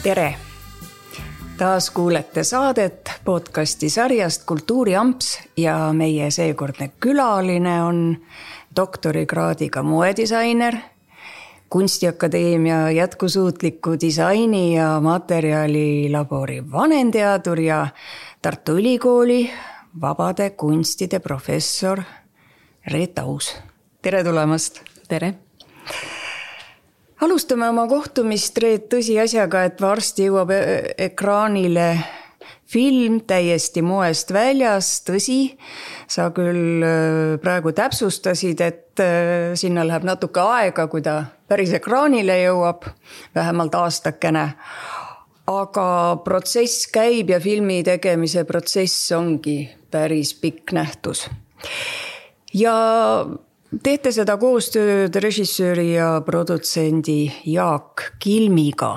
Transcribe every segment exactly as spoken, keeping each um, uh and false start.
Tere! Taas kuulete saadet podcasti sarjast Kultuuriamps ja meie seekordne külaline on doktorikraadiga moedisainer, Kunstiakadeemia jätkusuutliku disaini ja materjalilabori vanenteadur ja Tartu Ülikooli vabade kunstide professor Reet Aus. Tere tulemast! Tere! Alustame oma kohtumist Reet tõsiasjaga, et varsti jõuab ekraanile film täiesti moest väljas, tõsi. Sa küll praegu täpsustasid, et sinna läheb natuke aega, kui ta päris ekraanile jõuab, vähemalt aastakene. Aga protsess käib ja filmi tegemise protsess ongi päris pikk nähtus. Ja teete seda koostööd režissööri ja produtsendi Jaak Kilmiga.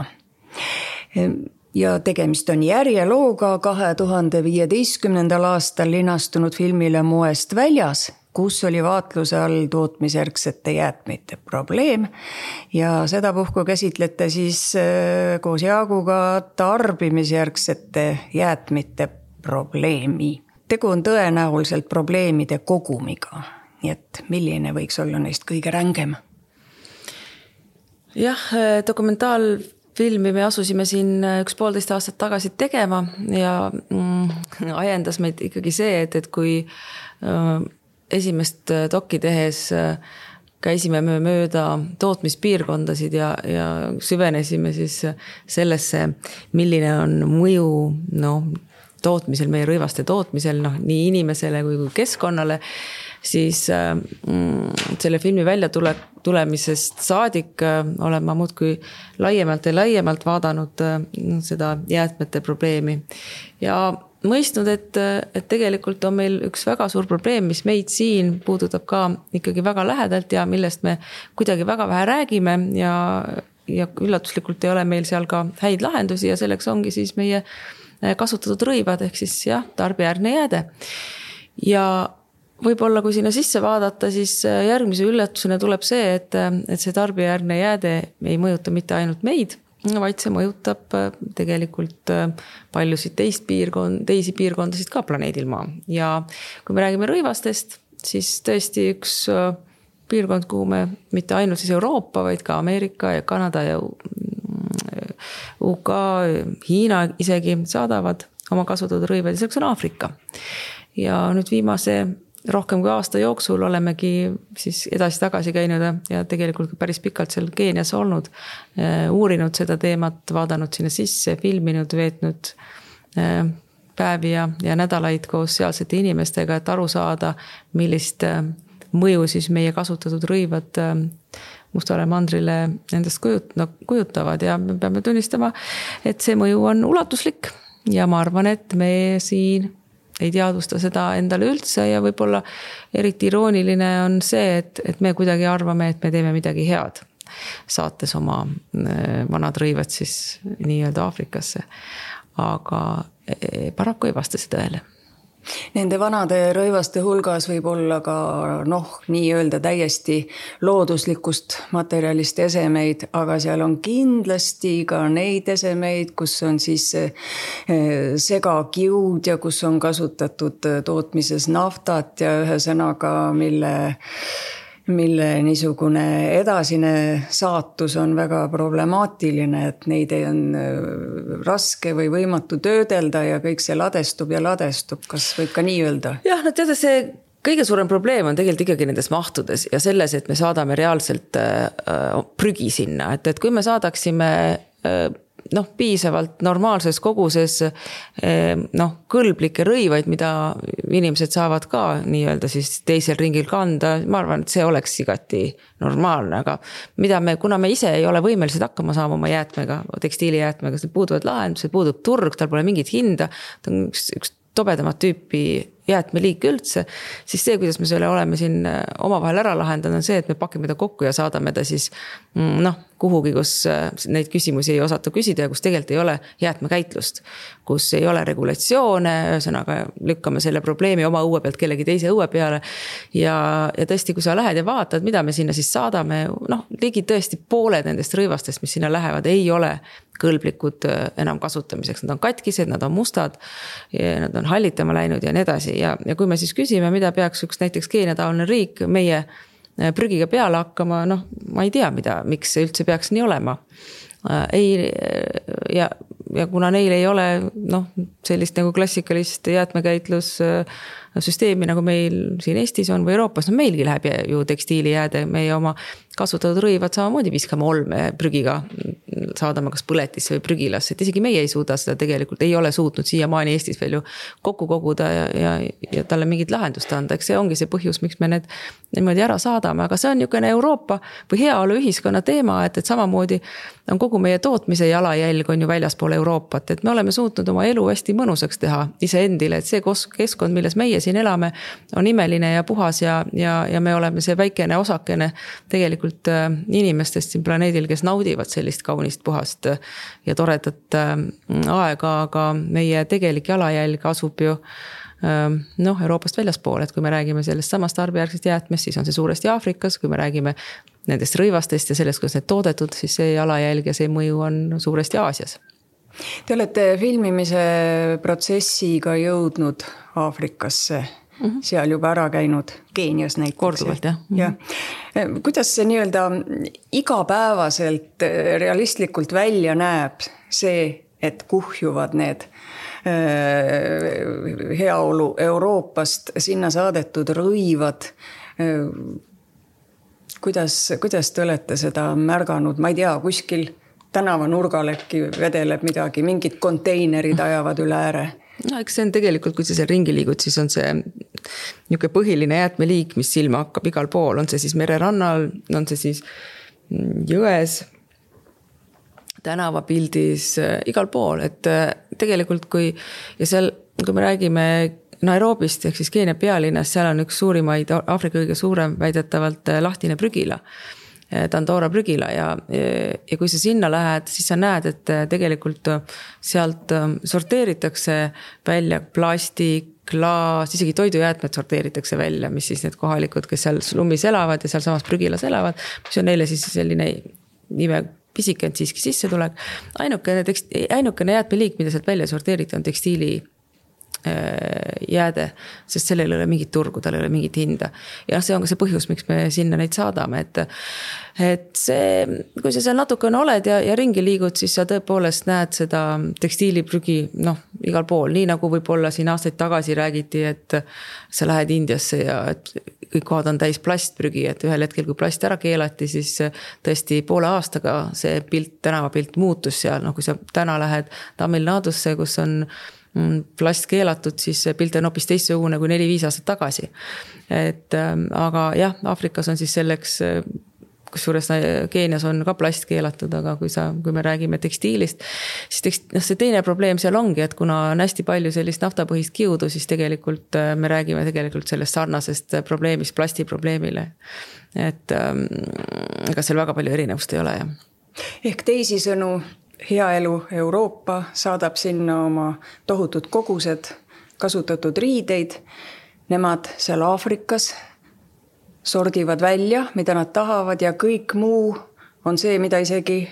Ja tegemist on järjelooga kahe tuhande viieteistkümnendal aastal linastunud filmile Moest väljas, kus oli vaatluse all tootmisjärgsete jäätmete probleem. Ja sedapuhku käsitlete siis koos Jaaguga tarbimisjärgsete jäätmete probleemi. Tegu on tõenäoliselt probleemide kogumiga. Nii et milline võiks olla neist kõige rängem? Jah, dokumentaalfilmi me asusime siin üks poolteist aastat tagasi tegema ja mm, ajendas meid ikkagi see, et, et kui äh, esimest dokki tehes äh, käisime me mööda tootmispiirkondasid ja, ja süvenesime siis sellesse, milline on mõju no, tootmisel, meie rõivaste tootmisel, no, nii inimesele kui keskkonnale, siis äh, selle filmi välja tule, tulemisest saadik äh, olen ma muudkui laiemalt ja laiemalt vaadanud äh, seda jäätmete probleemi. Ja mõistnud, et, et tegelikult on meil üks väga suur probleem, mis meid siin puudutab ka ikkagi väga lähedalt ja millest me kuidagi väga vähe räägime ja, ja üllatuslikult ei ole meil seal ka häid lahendusi ja selleks ongi siis meie kasutatud rõivad ehk siis jah, tarbijärgne jääde. Ja võib-olla, kui sinna sisse vaadata, siis järgmise üllatusena tuleb see, et, et see tarbijärgne jääde ei mõjuta mitte ainult meid, vaid see mõjutab tegelikult paljusid teist piirkond, teisi piirkondasid ka planeedil maa. Ja kui me räägime rõivastest, siis tõesti üks piirkond, kuhu me mitte ainult siis Euroopa, vaid ka Ameerika ja Kanada ja U K, Hiina isegi saadavad oma kasutatud rõivad ja selleks on Aafrika. Ja nüüd viimase rohkem kui aasta jooksul olemegi siis edasi-tagasi käinud ja tegelikult päris pikalt seal Keenias olnud, uurinud seda teemat, vaadanud sinna sisse, filminud, veetnud päevi ja, ja nädalaid koos sealsete inimestega, et aru saada, millist mõju siis meie kasutatud rõivad Mustale mandrile endast kujut, no, kujutavad ja me peame tunnistama, et see mõju on ulatuslik ja ma arvan, et me siin ei teadvusta seda endale üldse ja võib-olla eriti irooniline on see, et, et me kuidagi arvame, et me teeme midagi head, saates oma vanad rõivad siis nii-öelda Aafrikasse. Aga paraku ei vasta see tõele. Nende vanade rõivaste hulgas võib olla ka noh, nii öelda täiesti looduslikust materjalist esemeid, aga seal on kindlasti ka neid esemeid, kus on siis segakiud ja kus on kasutatud tootmises naftat ja ühe sõnaga, mille mille niisugune edasine saatus on väga problemaatiline, et neid on raske või võimatu töödelda ja kõik see ladestub ja ladestub. Kas võib ka nii öelda? Jah, no teada see kõige suurem probleem on tegelikult ikkagi nendes mahtudes ja selles, et me saadame reaalselt prügi sinna. Et, et kui me saadaksime noh, piisavalt normaalses koguses noh, kõlblikke rõivaid, mida inimesed saavad ka nii-öelda siis teisel ringil kanda, ma arvan, et see oleks igati normaalne, aga mida me, kuna me ise ei ole võimelised hakkama saama oma jäätmega, tekstiilijäätmega, sest puuduvad lahendused, puudub turg, tal pole mingit hinda, ta on üks, üks tobedamat tüüpi jäätmeliik üldse, siis see, kuidas me selle oleme siin omavahel ära lahendanud, on see, et me pakime ta kokku ja saadame ta siis noh, kuhugi, kus neid küsimusi ei osata küsida ja kus tegelikult ei ole jäätmekäitlust, kus ei ole regulatsioone, ühesõnaga lükkame selle probleemi oma õue pealt kellegi teise õue peale ja, ja tõesti, kui sa lähed ja vaatad, mida me sinna siis saadame, noh, ligi tõesti pooled nendest rõivastest, mis sinna lähevad, ei ole kõlblikud enam kasutamiseks, nad on katkised, nad on mustad, nad on hallitama läinud ja nii edasi ja, ja kui me siis küsime, mida peaks üks näiteks Keenia taoline riik meie prügiga peale hakkama, noh, ma ei tea, mida, miks see üldse peaks nii olema. Ei, ja, ja kuna neil ei ole noh, sellist nagu klassikalist jäätmekäitlus süsteemi, nagu meil siin Eestis on või Euroopas, no meilgi läheb ju tekstiilijääde, meie oma kasutatud rõivad samamoodi viskame olme prügiga, saadame kas põletisse või prügilasse, et isegi meie ei suuda seda tegelikult, ei ole suutnud siiamaani Eestis veel ju kokku koguda ja, ja, ja talle mingit lahendust anda, eks see ongi see põhjus, miks me need niimoodi ära saadame, aga see on niisugune Euroopa või heaolu ühiskonna teema, et, et samamoodi on kogu meie tootmise jalajälg on ju väljaspool Euroopat, et me oleme suutnud oma elu hästi mõnusaks teha iseendile, et see keskkond, milles meie siin elame, on imeline ja puhas ja, ja, ja me oleme see väikene osakene tegelikult inimestest siin planeedil, kes naudivad sellist kaunist puhast ja toredat aega, aga meie tegelik jalajälg asub ju noh, Euroopast väljaspool, et kui me räägime sellest samast tarbijärgsest jäätmest, siis on see suuresti Aafrikas, kui me räägime nendest rõivastest ja sellest, kuidas need toodetud, siis see jalajälg ja see mõju on suuresti Aasias. Te olete filmimise protsessiga jõudnud Aafrikasse, mm-hmm. seal juba ära käinud, Keenias näiteks. Korduvalt, jah. Mm-hmm. ja. Kuidas see nii-öelda igapäevaselt realistlikult välja näeb see, et kuhjuvad need heaolu Euroopast sinna saadetud rõivad? Kuidas, kuidas te olete seda märganud? Ma ei tea, kuskil tänava nurgal äkki vedeleb midagi, mingid konteinerid ajavad üle ääre. No eks see on tegelikult, kui sa seal ringi liigud, siis on see niisugune põhiline jäätmeliik, mis silma hakkab igal pool. On see siis mererannal, on see siis jões, tänavapildis, igal pool. Et tegelikult kui, ja seal, kui me räägime Nairobist, ehk siis Keenia pealinnas, seal on üks suurimaid, Aafrika kõige suurem väidetavalt lahtine prügila. Dandora prügila ja, ja kui sa sinna lähed, siis sa näed, et tegelikult sealt sorteeritakse välja plastik, klaas, isegi toidujäätmed sorteeritakse välja, mis siis need kohalikud, kes seal slummis elavad ja seal samas prügilas elavad, mis on neile siis selline ime pisikend siiski sissetulek. Ainukene, teksti, ainukene jäätmeliik, mida sealt välja sorteeriti, on tekstiili jääde, sest sellel ei ole mingit turgu, tal ei ole mingit hinda. Ja see on ka see põhjus, miks me sinna neid saadame, et, et see, kui sa seal natukene oled ja, ja ringi liigud, siis sa tõepoolest näed seda tekstiiliprügi, noh, igal pool, nii nagu võib-olla siin aastaid tagasi räägiti, et sa lähed Indiasse ja et kõik kohad on täis plastprügi, et ühel hetkel, kui plast ära keelati, siis tõesti poole aastaga see pilt, tänavapilt muutus seal, noh, kui sa täna lähed Tamil Nadusse, kus on plast keelatud, siis pilt on hoopis teistsugune kui neli-viis aastat tagasi. Et, aga jah, Aafrikas on siis selleks, kusjuures Keenias on ka plast keelatud, aga kui, sa, kui me räägime tekstiilist, siis tekst, no see teine probleem seal ongi, et kuna on hästi palju sellist naftapõhist kiudu, siis tegelikult me räägime tegelikult sellest sarnasest probleemist plasti probleemile. Et ega seal väga palju erinevust ei ole. Ja. Ehk teisisõnu, hea elu Euroopa saadab sinna oma tohutud kogused, kasutatud riideid. Nemad seal Aafrikas sordivad välja, mida nad tahavad ja kõik muu on see, mida isegi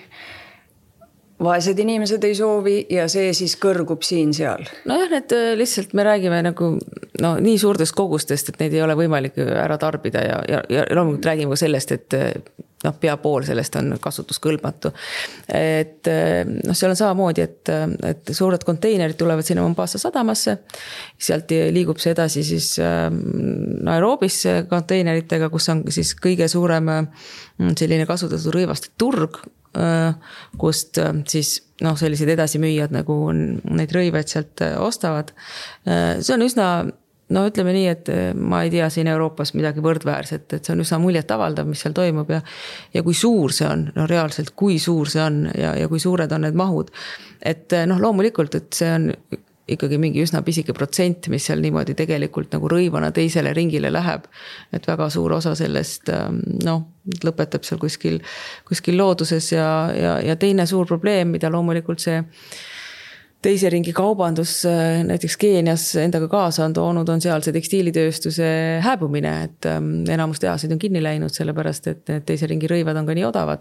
vaesed inimesed ei soovi ja see siis kõrgub siin seal. No jah, need lihtsalt me räägime nagu no, nii suurtest kogustest, et neid ei ole võimalik ära tarbida ja, ja, ja loomulikult räägime ka sellest, et noh, pea pool sellest on kasutuskõlbmatu. Et noh, seal on samamoodi, et, et suured konteinerid tulevad sinna Mombasa sadamasse, sealt liigub see edasi siis Nairobisse konteineritega, kus on siis kõige suurem selline kasutatud rõivaste turg, kust siis noh, sellised edasimüüjad nagu neid rõivaid sealt ostavad. See on üsna no ütleme nii, et ma ei tea siin Euroopas midagi võrdväärset, et see on üsna muljet avaldav, mis seal toimub ja, ja kui suur see on, no reaalselt kui suur see on ja, ja kui suured on need mahud. Et noh, loomulikult, et see on ikkagi mingi üsna pisike protsent, mis seal niimoodi tegelikult nagu rõivana teisele ringile läheb. Et väga suur osa sellest noh, lõpetab seal kuskil, kuskil looduses ja, ja, ja teine suur probleem, mida loomulikult see teise ringi kaubandus näiteks Keenias endaga kaasa on toonud, on seal see tekstiilitööstuse hääbumine, et enamus tehasid on kinni läinud, sellepärast et teise ringi rõivad on ka nii odavad.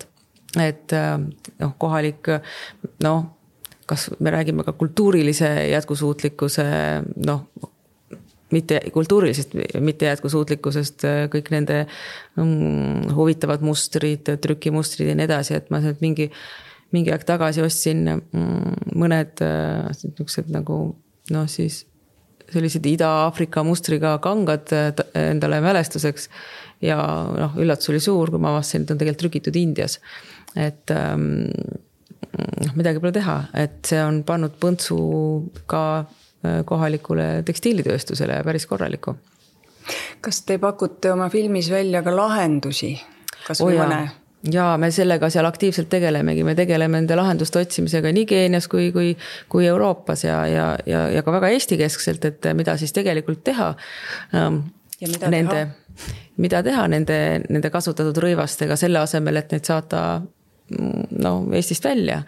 et noh, kohalik, noh, kas me räägime ka kultuurilise jätkusuutlikkuse, noh, mitte kultuurilisest, mitte jätkusuutlikkusest, kõik nende mm, huvitavad mustrid, trükimustrid ja nii edasi, et ma mingi, mingi aeg tagasi ostsin mm, mõned niisugused nagu, noh siis sellised Ida-Aafrika mustriga kangad endale mälestuseks ja noh, üllatus oli suur, kui ma avastasin, et on tegelikult trükitud Indias. Et ähm, midagi pole teha, et see on pannud põntsu ka kohalikule tekstiilitööstusele päris korraliku. Kas te pakute oma filmis välja ka lahendusi? Kas või oh, mõne? Ja me sellega seal aktiivselt tegelemegi, me tegeleme nende lahenduste otsimisega nii Keenias kui, kui, kui Euroopas ja, ja, ja, ja ka väga Eesti keskselt, et mida siis tegelikult teha. Ja mida nende, teha? Mida teha nende, nende kasutatud rõivastega selle asemel, et neid saata no, Eestist välja.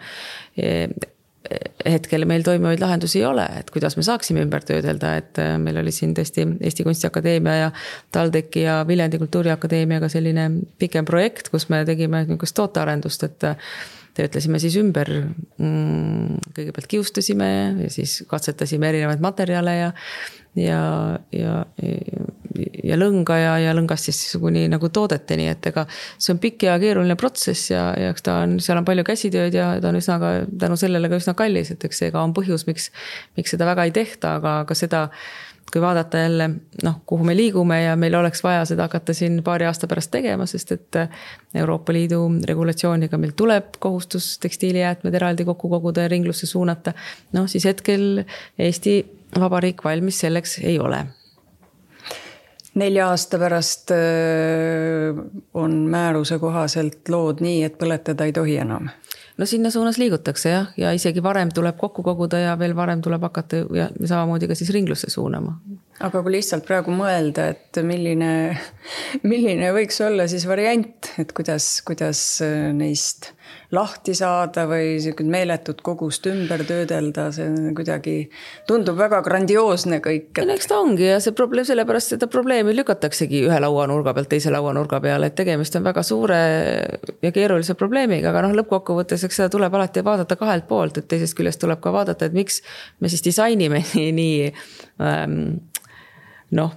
Hetkel meil toimivaid lahendusi ei ole, et kuidas me saaksime ümber töödelda, et meil oli siin tõesti Eesti Kunstiakadeemia ja TalTechi ja Viljandi Kultuuriakadeemiaga selline pikem projekt, kus me tegime niisugust tootearendust, et töötlesime siis ümber, kõigepealt kiustasime ja siis katsetasime erinevaid materjale ja ja, ja, ja lõnga ja, ja lõngast siis kuni nagu toodeteni, et ega see on pikk ja keeruline protsess ja, ja eks ta on, seal on palju käsitööd ja ta on üsna ka, tänu sellele ka üsna kallis, et eks see ka on põhjus, miks, miks seda väga ei tehta, aga ka seda, kui vaadata jälle, noh, kuhu me liigume ja meil oleks vaja seda hakata siin paari aasta pärast tegema, sest et Euroopa Liidu regulatsiooniga meil tuleb kohustus tekstiilijäätmed eraldi kokku koguda ja ringlusse suunata, noh siis hetkel Eesti Vabariik valmis selleks ei ole. Nelja aasta pärast on määruse kohaselt lood nii, et põletada ei tohi enam. No sinna suunas liigutakse jah, ja isegi varem tuleb kokku koguda ja veel varem tuleb hakata ja samamoodi ka siis ringlusse suunama. Aga kui lihtsalt praegu mõelda, et milline, milline võiks olla siis variant, et kuidas, kuidas neist lahti saada või meeletut kogust ümber töödelda, see kuidagi tundub väga grandioosne kõik. Et... Eks ta ongi ja see probleem, sellepärast seda probleemi lükataksegi ühe lauanurga pealt teise lauanurga peale, et tegemist on väga suure ja keerulise probleemiga, aga noh, lõppkokkuvõttes, eks seda tuleb alati vaadata kahelt poolt, et teisest küljest tuleb ka vaadata, et miks me siis disainime nii, nii ähm, noh,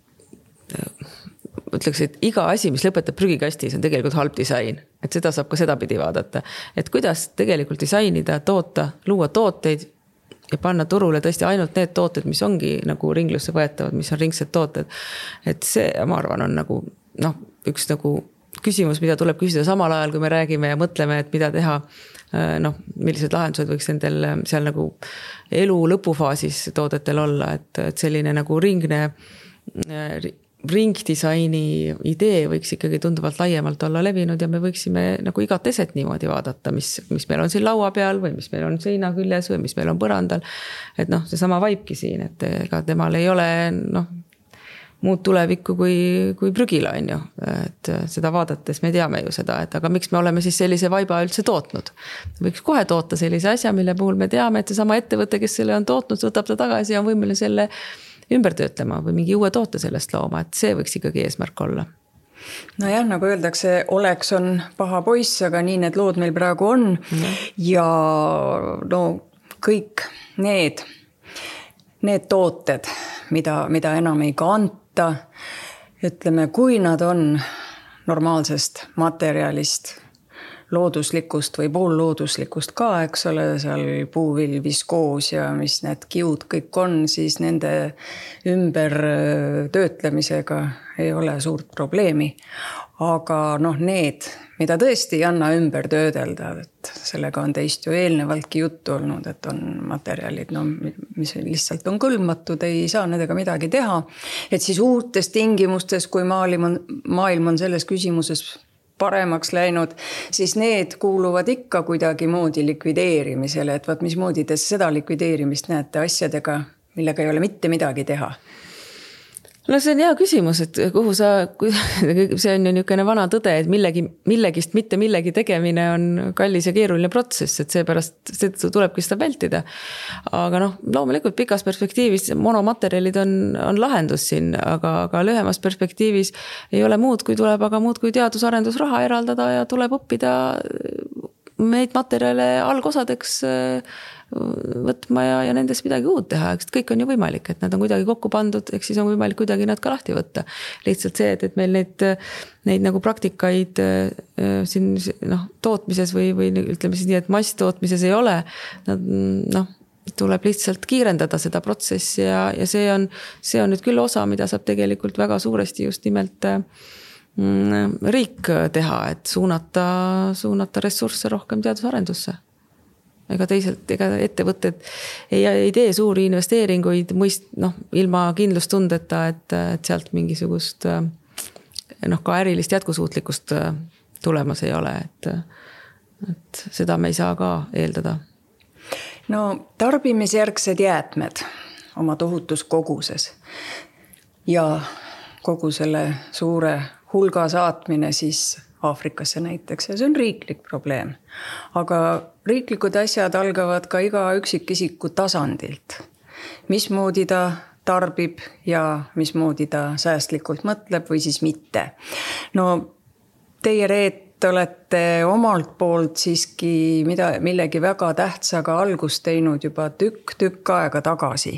ütleks, et iga asi, mis lõpetab prügikastis, on tegelikult halb disain. Et seda saab ka seda pidi vaadata. Et kuidas tegelikult disainida, toota, luua tooteid ja panna turule tõesti ainult need tooted, mis ongi nagu ringlusse võetavad, mis on ringsed tooted. Et see, ma arvan, on nagu, noh, üks nagu küsimus, mida tuleb küsida samal ajal, kui me räägime ja mõtleme, et mida teha, noh, millised lahendused võiks nendel seal nagu elu lõpufaasis toodetel olla, et, et selline nagu ringne ringdisaini idee võiks ikkagi tunduvalt laiemalt olla levinud ja me võiksime nagu igat eset niimoodi vaadata, mis, mis meil on siin laua peal või mis meil on seina küljes või mis meil on põrandal. Et noh, see sama vaibki siin, et ega temal ei ole noh, muud tulevikku kui, kui prügila on ju. Et seda vaadates me teame ju seda, et aga miks me oleme siis sellise vaiba üldse tootnud. Võiks kohe toota sellise asja, mille puhul me teame, et see sama ettevõte, kes selle on tootnud, võtab ta tagasi ja on võimeline selle ümber töötlema või mingi uue toote sellest looma, et see võiks ikkagi eesmärk olla. No jah, nagu öeldakse, oleks on paha poiss, aga nii need lood meil praegu on mm. ja no kõik need, need tooted, mida, mida enam ei kanta, ütleme, kui nad on normaalsest materjalist, looduslikust või poollooduslikust ka, eks ole, seal puuvill, viskoos ja mis need kiud kõik on, siis nende ümber töötlemisega ei ole suurt probleemi. Aga noh, need, mida tõesti ei anna ümber töödelda, et sellega on teist ju eelnevaltki juttu olnud, et on materjalid, no, mis lihtsalt on kõlbmatud, ei saa nendega midagi teha. Et siis uutes tingimustes, kui maailm on, maailm on selles küsimuses paremaks läinud, siis need kuuluvad ikka kuidagi moodi likvideerimisele, et vaat mismoodi te seda likvideerimist näete asjadega, millega ei ole mitte midagi teha? No see on hea küsimus, et kuhu sa, see on ju niisugune vana tõde, et millegi, millegist mitte millegi tegemine on kallis ja keeruline protsess, et seepärast see tulebki seda vältida. Aga noh, loomulikult pikas perspektiivis monomaterjalid on, on lahendus siin, aga, aga lühemas perspektiivis ei ole muud, kui tuleb aga muud kui teadusarendusraha eraldada ja tuleb õppida neid materjale algosadeks võtma ja, ja nendes midagi uut teha, eks kõik on ju võimalik, et nad on kuidagi kokku pandud, eks siis on võimalik kuidagi nad ka lahti võtta. Lihtsalt see, et, et meil neid, neid nagu praktikaid siin noh, tootmises või, või ütleme siis nii, et masstootmises ei ole, nad noh, tuleb lihtsalt kiirendada seda protsessi ja, ja see on, see on nüüd küll osa, mida saab tegelikult väga suuresti just nimelt mm, riik teha, et suunata, suunata ressursse rohkem teadusarendusse. Ega teisalt, ega ettevõtted ei, ei tee suuri investeeringuid muist, noh, ilma kindlustundeta, et, et sealt mingisugust noh, ka ärilist jätkusuutlikust tulemas ei ole, et, et seda me ei saa ka eeldada. No tarbimisjärgsed jäätmed oma tohutus koguses ja kogu selle suure hulga saatmine siis Aafrikasse näiteks ja see on riiklik probleem. Aga riiklikud asjad algavad ka iga üksikisiku tasandilt. Mismoodi ta tarbib ja mismoodi ta säästlikult mõtleb või siis mitte. No teie Reet olete omalt poolt siiski mida, millegi väga tähtsaga algust teinud juba tükk, tükk aega tagasi.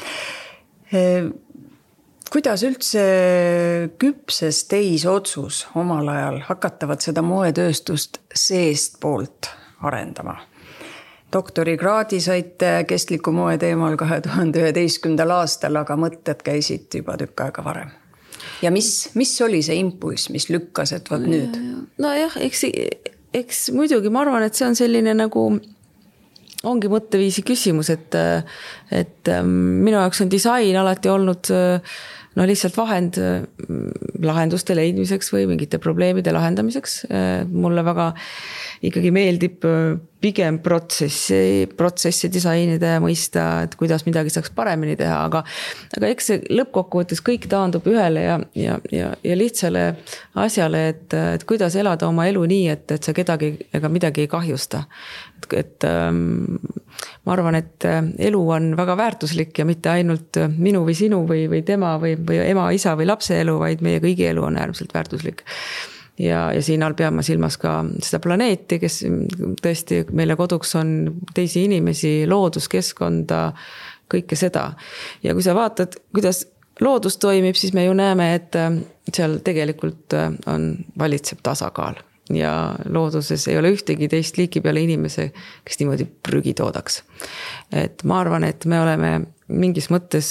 Kuidas üldse küpses teis otsus omal ajal hakatavad seda moetööstust seest poolt arendama? Doktorikraadi saite kestliku moe teemal kahe tuhande üheteistkümnendal aastal, aga mõtted käisid juba tükk aega varem. Ja mis, mis oli see impulss, mis lükkas, et võt nüüd? No jah, eks, eks muidugi ma arvan, et see on selline nagu ongi mõtteviisi küsimus, et, et minu jaoks on disain alati olnud no lihtsalt vahend lahenduste leidmiseks või mingite probleemide lahendamiseks. Mulle väga ikkagi meeldib pigem protsessi, protsessi disainida ja mõista, et kuidas midagi saaks paremini teha, aga, aga eks see lõppkokkuvõttes kõik taandub ühele ja, ja, ja, ja lihtsale asjale, et, et kuidas elada oma elu nii, et, et sa kedagi ega midagi ei kahjusta. Et, et ähm, ma arvan, et elu on väga väärtuslik ja mitte ainult minu või sinu või, või tema või, või ema, isa või lapse elu, vaid meie kõigi elu on äärmiselt väärtuslik. Ja, ja siin all pean ma silmas ka seda planeeti, kes tõesti meile koduks on teisi inimesi, looduskeskkonda, kõike seda. Ja kui sa vaatad, kuidas loodus toimib, siis me ju näeme, et seal tegelikult on valitseb tasakaal. Ja looduses ei ole ühtegi teist liiki peale inimese, kes niimoodi prügi toodaks. Et ma arvan, et me oleme mingis mõttes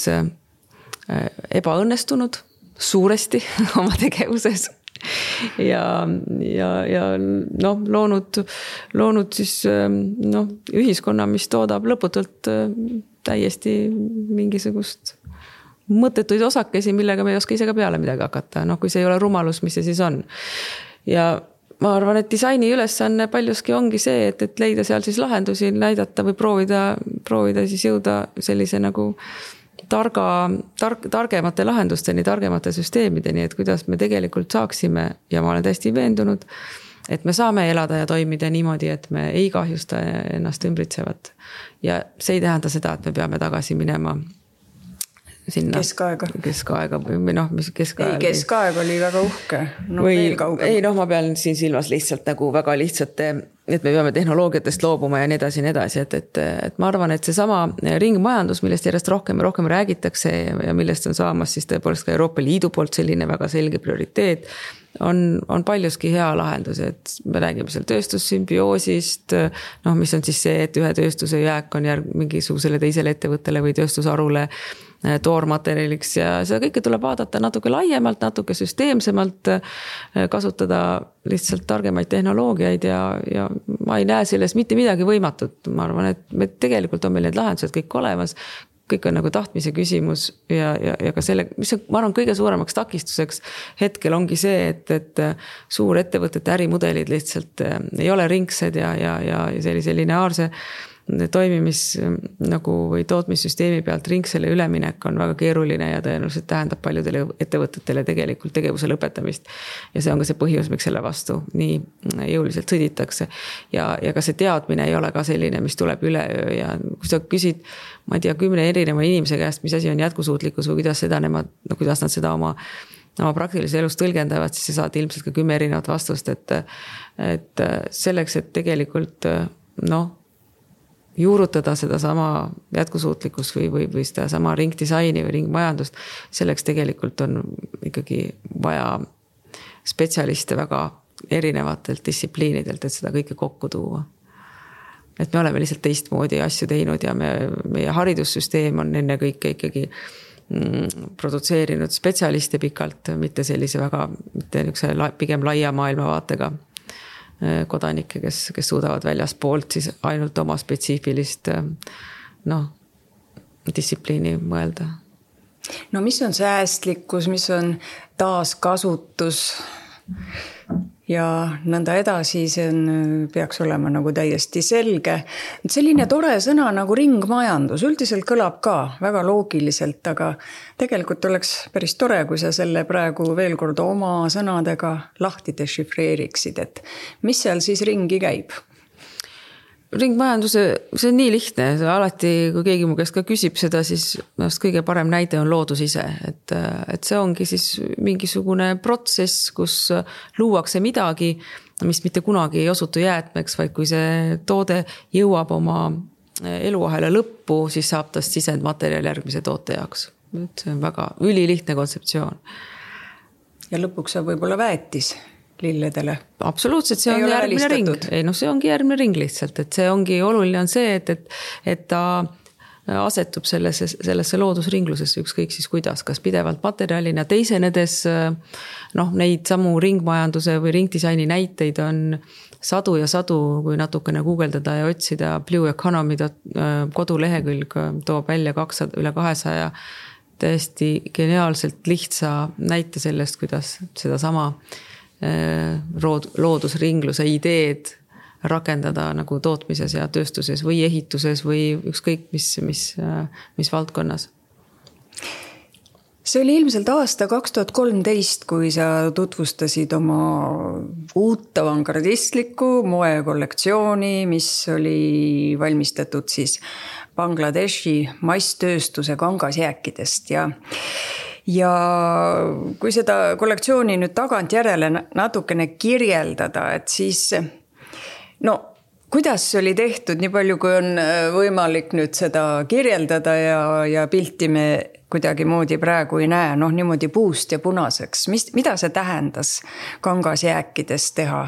ebaõnnestunud suuresti oma tegevuses ja, ja, ja noh, loonud, loonud siis noh, ühiskonna, mis toodab lõputult täiesti mingisugust mõttetuid osakesi, millega me ei oska ise ka peale midagi hakata. Noh, kui see ei ole rumalus, mis see siis on. Ja ma arvan, et disaini ülesanne paljuski ongi see, et, et leida seal siis lahendusi, näidata või proovida, proovida siis jõuda sellise nagu targa, targ, targemate lahendusteni, targemate süsteemideni, et kuidas me tegelikult saaksime, ja ma olen täiesti veendunud, et me saame elada ja toimida niimoodi, et me ei kahjusta ennast ümbritsevat. Ja see ei tähenda seda, et me peame tagasi minema sinna. Keskaega. Keskaega või noh, mis keskaega. Ei, keskaeg oli väga uhke. No, või, ei, noh, ma pean siin silmas lihtsalt nagu väga lihtsate, et me peame tehnoloogiatest loobuma ja nii edasi ja nii edasi, et, et, et ma arvan, et see sama ringmajandus, millest järjest rohkem ja rohkem räägitakse ja millest on saamas siis tõepoolest ka Euroopa Liidu poolt selline väga selge prioriteet, on, on paljuski hea lahendus, et me räägime seal tööstussümbioosist, noh, mis on siis see, et ühe tööstuse jääk on järg mingisugusele teisele ettevõttele või tööstusarule toormaterjaliks ja seda kõike tuleb vaadata natuke laiemalt, natuke süsteemsemalt, kasutada lihtsalt targemaid tehnoloogiaid ja, ja ma ei näe selles mitte midagi võimatut. Ma arvan, et me tegelikult on meil need lahendused kõik olemas, kõik on nagu tahtmise küsimus ja, ja, ja ka selle, mis on, ma arvan, kõige suuremaks takistuseks hetkel ongi see, et, et suur ettevõtete ärimudelid lihtsalt ei ole ringsed ja, ja, ja sellise lineaarse toimimis nagu või tootmissüsteemi pealt ringsele üleminek on väga keeruline ja tõenäoliselt tähendab paljudele ettevõtetele tegelikult tegevuse lõpetamist. Ja see on ka see põhjus, miks selle vastu nii jõuliselt sõditakse. Ja, ja ka see teadmine ei ole ka selline, mis tuleb üleöö ja kui sa küsid, ma ei tea, kümne erineva inimese käest, mis asi on jätkusuutlikkus või kuidas seda nemad, no kuidas nad seda oma oma praktilise elus tõlgendavad, siis sa saad ilmselt ka kümme erinevat vastust, et, et selleks, et tegelikult noh, juurutada seda sama jätkusuutlikkus või, või, või seda sama ringdisaini või ringmajandust, selleks tegelikult on ikkagi vaja spetsialiste väga erinevatelt distsipliinidelt, et seda kõike kokku tuua. Et me oleme lihtsalt teistmoodi asju teinud ja me, meie haridussüsteem on enne kõike ikkagi produtseerinud spetsialiste pikalt, mitte sellise väga, mitte niisuguse pigem laia maailmavaatega kodanikke, kes, kes suudavad väljaspoolt siis ainult oma spetsiifilist noh, distsipliini mõelda. No mis on säästlikkus, mis on taaskasutus ja nõnda edasi, see on, peaks olema nagu täiesti selge. Selline tore sõna nagu ringmajandus üldiselt kõlab ka väga loogiliselt, aga tegelikult oleks päris tore, kui sa selle praegu veel kord oma sõnadega lahti dešifreeriksid, et mis seal siis ringi käib? Ringmajanduse, see on nii lihtne, alati kui keegi mu käest ka küsib seda, siis kõige parem näide on loodus ise, et, et see ongi siis mingisugune protsess, kus luuakse midagi, mis mitte kunagi ei osutu jäätmeks, vaid kui see toode jõuab oma eluahela lõppu, siis saab tast sisendmaterjal järgmise toote jaoks. See on väga ülilihtne kontseptsioon. Ja lõpuks saab võib-olla väetis lilledele. Absoluutselt, see on järgmine ring. Ei, no see ongi järgmine ring lihtsalt, et see ongi oluline on see, et, et, et ta asetub sellesse, sellesse loodusringlusesse ükskõik siis kuidas, kas pidevalt materjalina teisenedes, noh, neid samu ringmajanduse või ringdisaini näiteid on sadu ja sadu, kui natukene guugeldada ja otsida. Blue Economy kodulehekülg toob välja kakssada, üle kahesaja täiesti geniaalselt lihtsa näite sellest, kuidas seda sama loodusringluse ideed rakendada nagu tootmises ja tööstuses või ehituses või ükskõik mis, mis, mis valdkonnas. See oli ilmselt aasta kaks tuhat kolmteist, kui sa tutvustasid oma uut avangardistlikku moekollektsiooni, mis oli valmistatud siis Bangladeshi masstööstuse kangasjääkidest ja Ja kui seda kollektsiooni nüüd tagant järele natukene kirjeldada, et siis no kuidas see oli tehtud, nii palju kui on võimalik nüüd seda kirjeldada ja, ja pilti me kuidagi moodi praegu ei näe, noh niimoodi puust ja punaseks. Mis, mida see tähendas kangasjääkidest teha?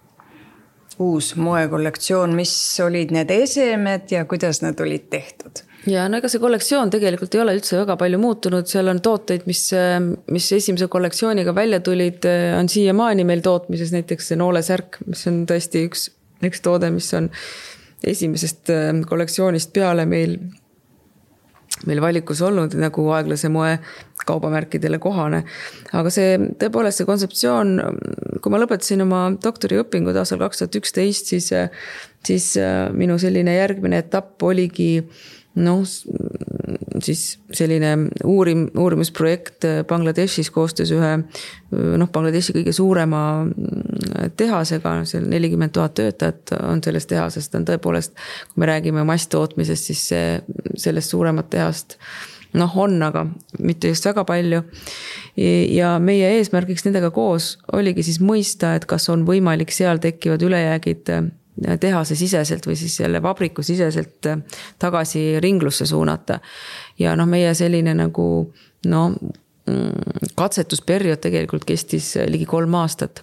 Uus moekollektsioon, mis olid need esemed ja kuidas nad olid tehtud? Ja no ega see kollektsioon tegelikult ei ole üldse väga palju muutunud, seal on tooteid, mis, mis esimese kollektsiooniga välja tulid, on siiamaani meil tootmises, näiteks see noolesärk, mis on tõesti üks, üks toode, mis on esimesest kollektsioonist peale meil, meil valikus olnud nagu aeglase moe kaubamärkidele kohane. Aga see tõepoolest see kontseptsioon, kui ma lõpetasin oma doktoriõpingud aastal kaks tuhat üksteist, siis, siis minu selline järgmine etapp oligi noh, siis selline uurim, uurimusprojekt Bangladeshis koostöös ühe noh, Bangladeshi kõige suurema tehasega, seal nelikümmend tuhat töötajat on selles tehases, ta on tõepoolest, kui me räägime masstootmisest, siis see, sellest suuremat tehast noh on, aga mitte just väga palju. Ja meie eesmärgiks nendega koos oligi siis mõista, et kas on võimalik seal tekkivad ülejäägid tehase siseselt või siis selle vabriku siseselt tagasi ringlusse suunata. Ja noh, meie selline nagu no, katsetusperiood tegelikult kestis ligi kolm aastat.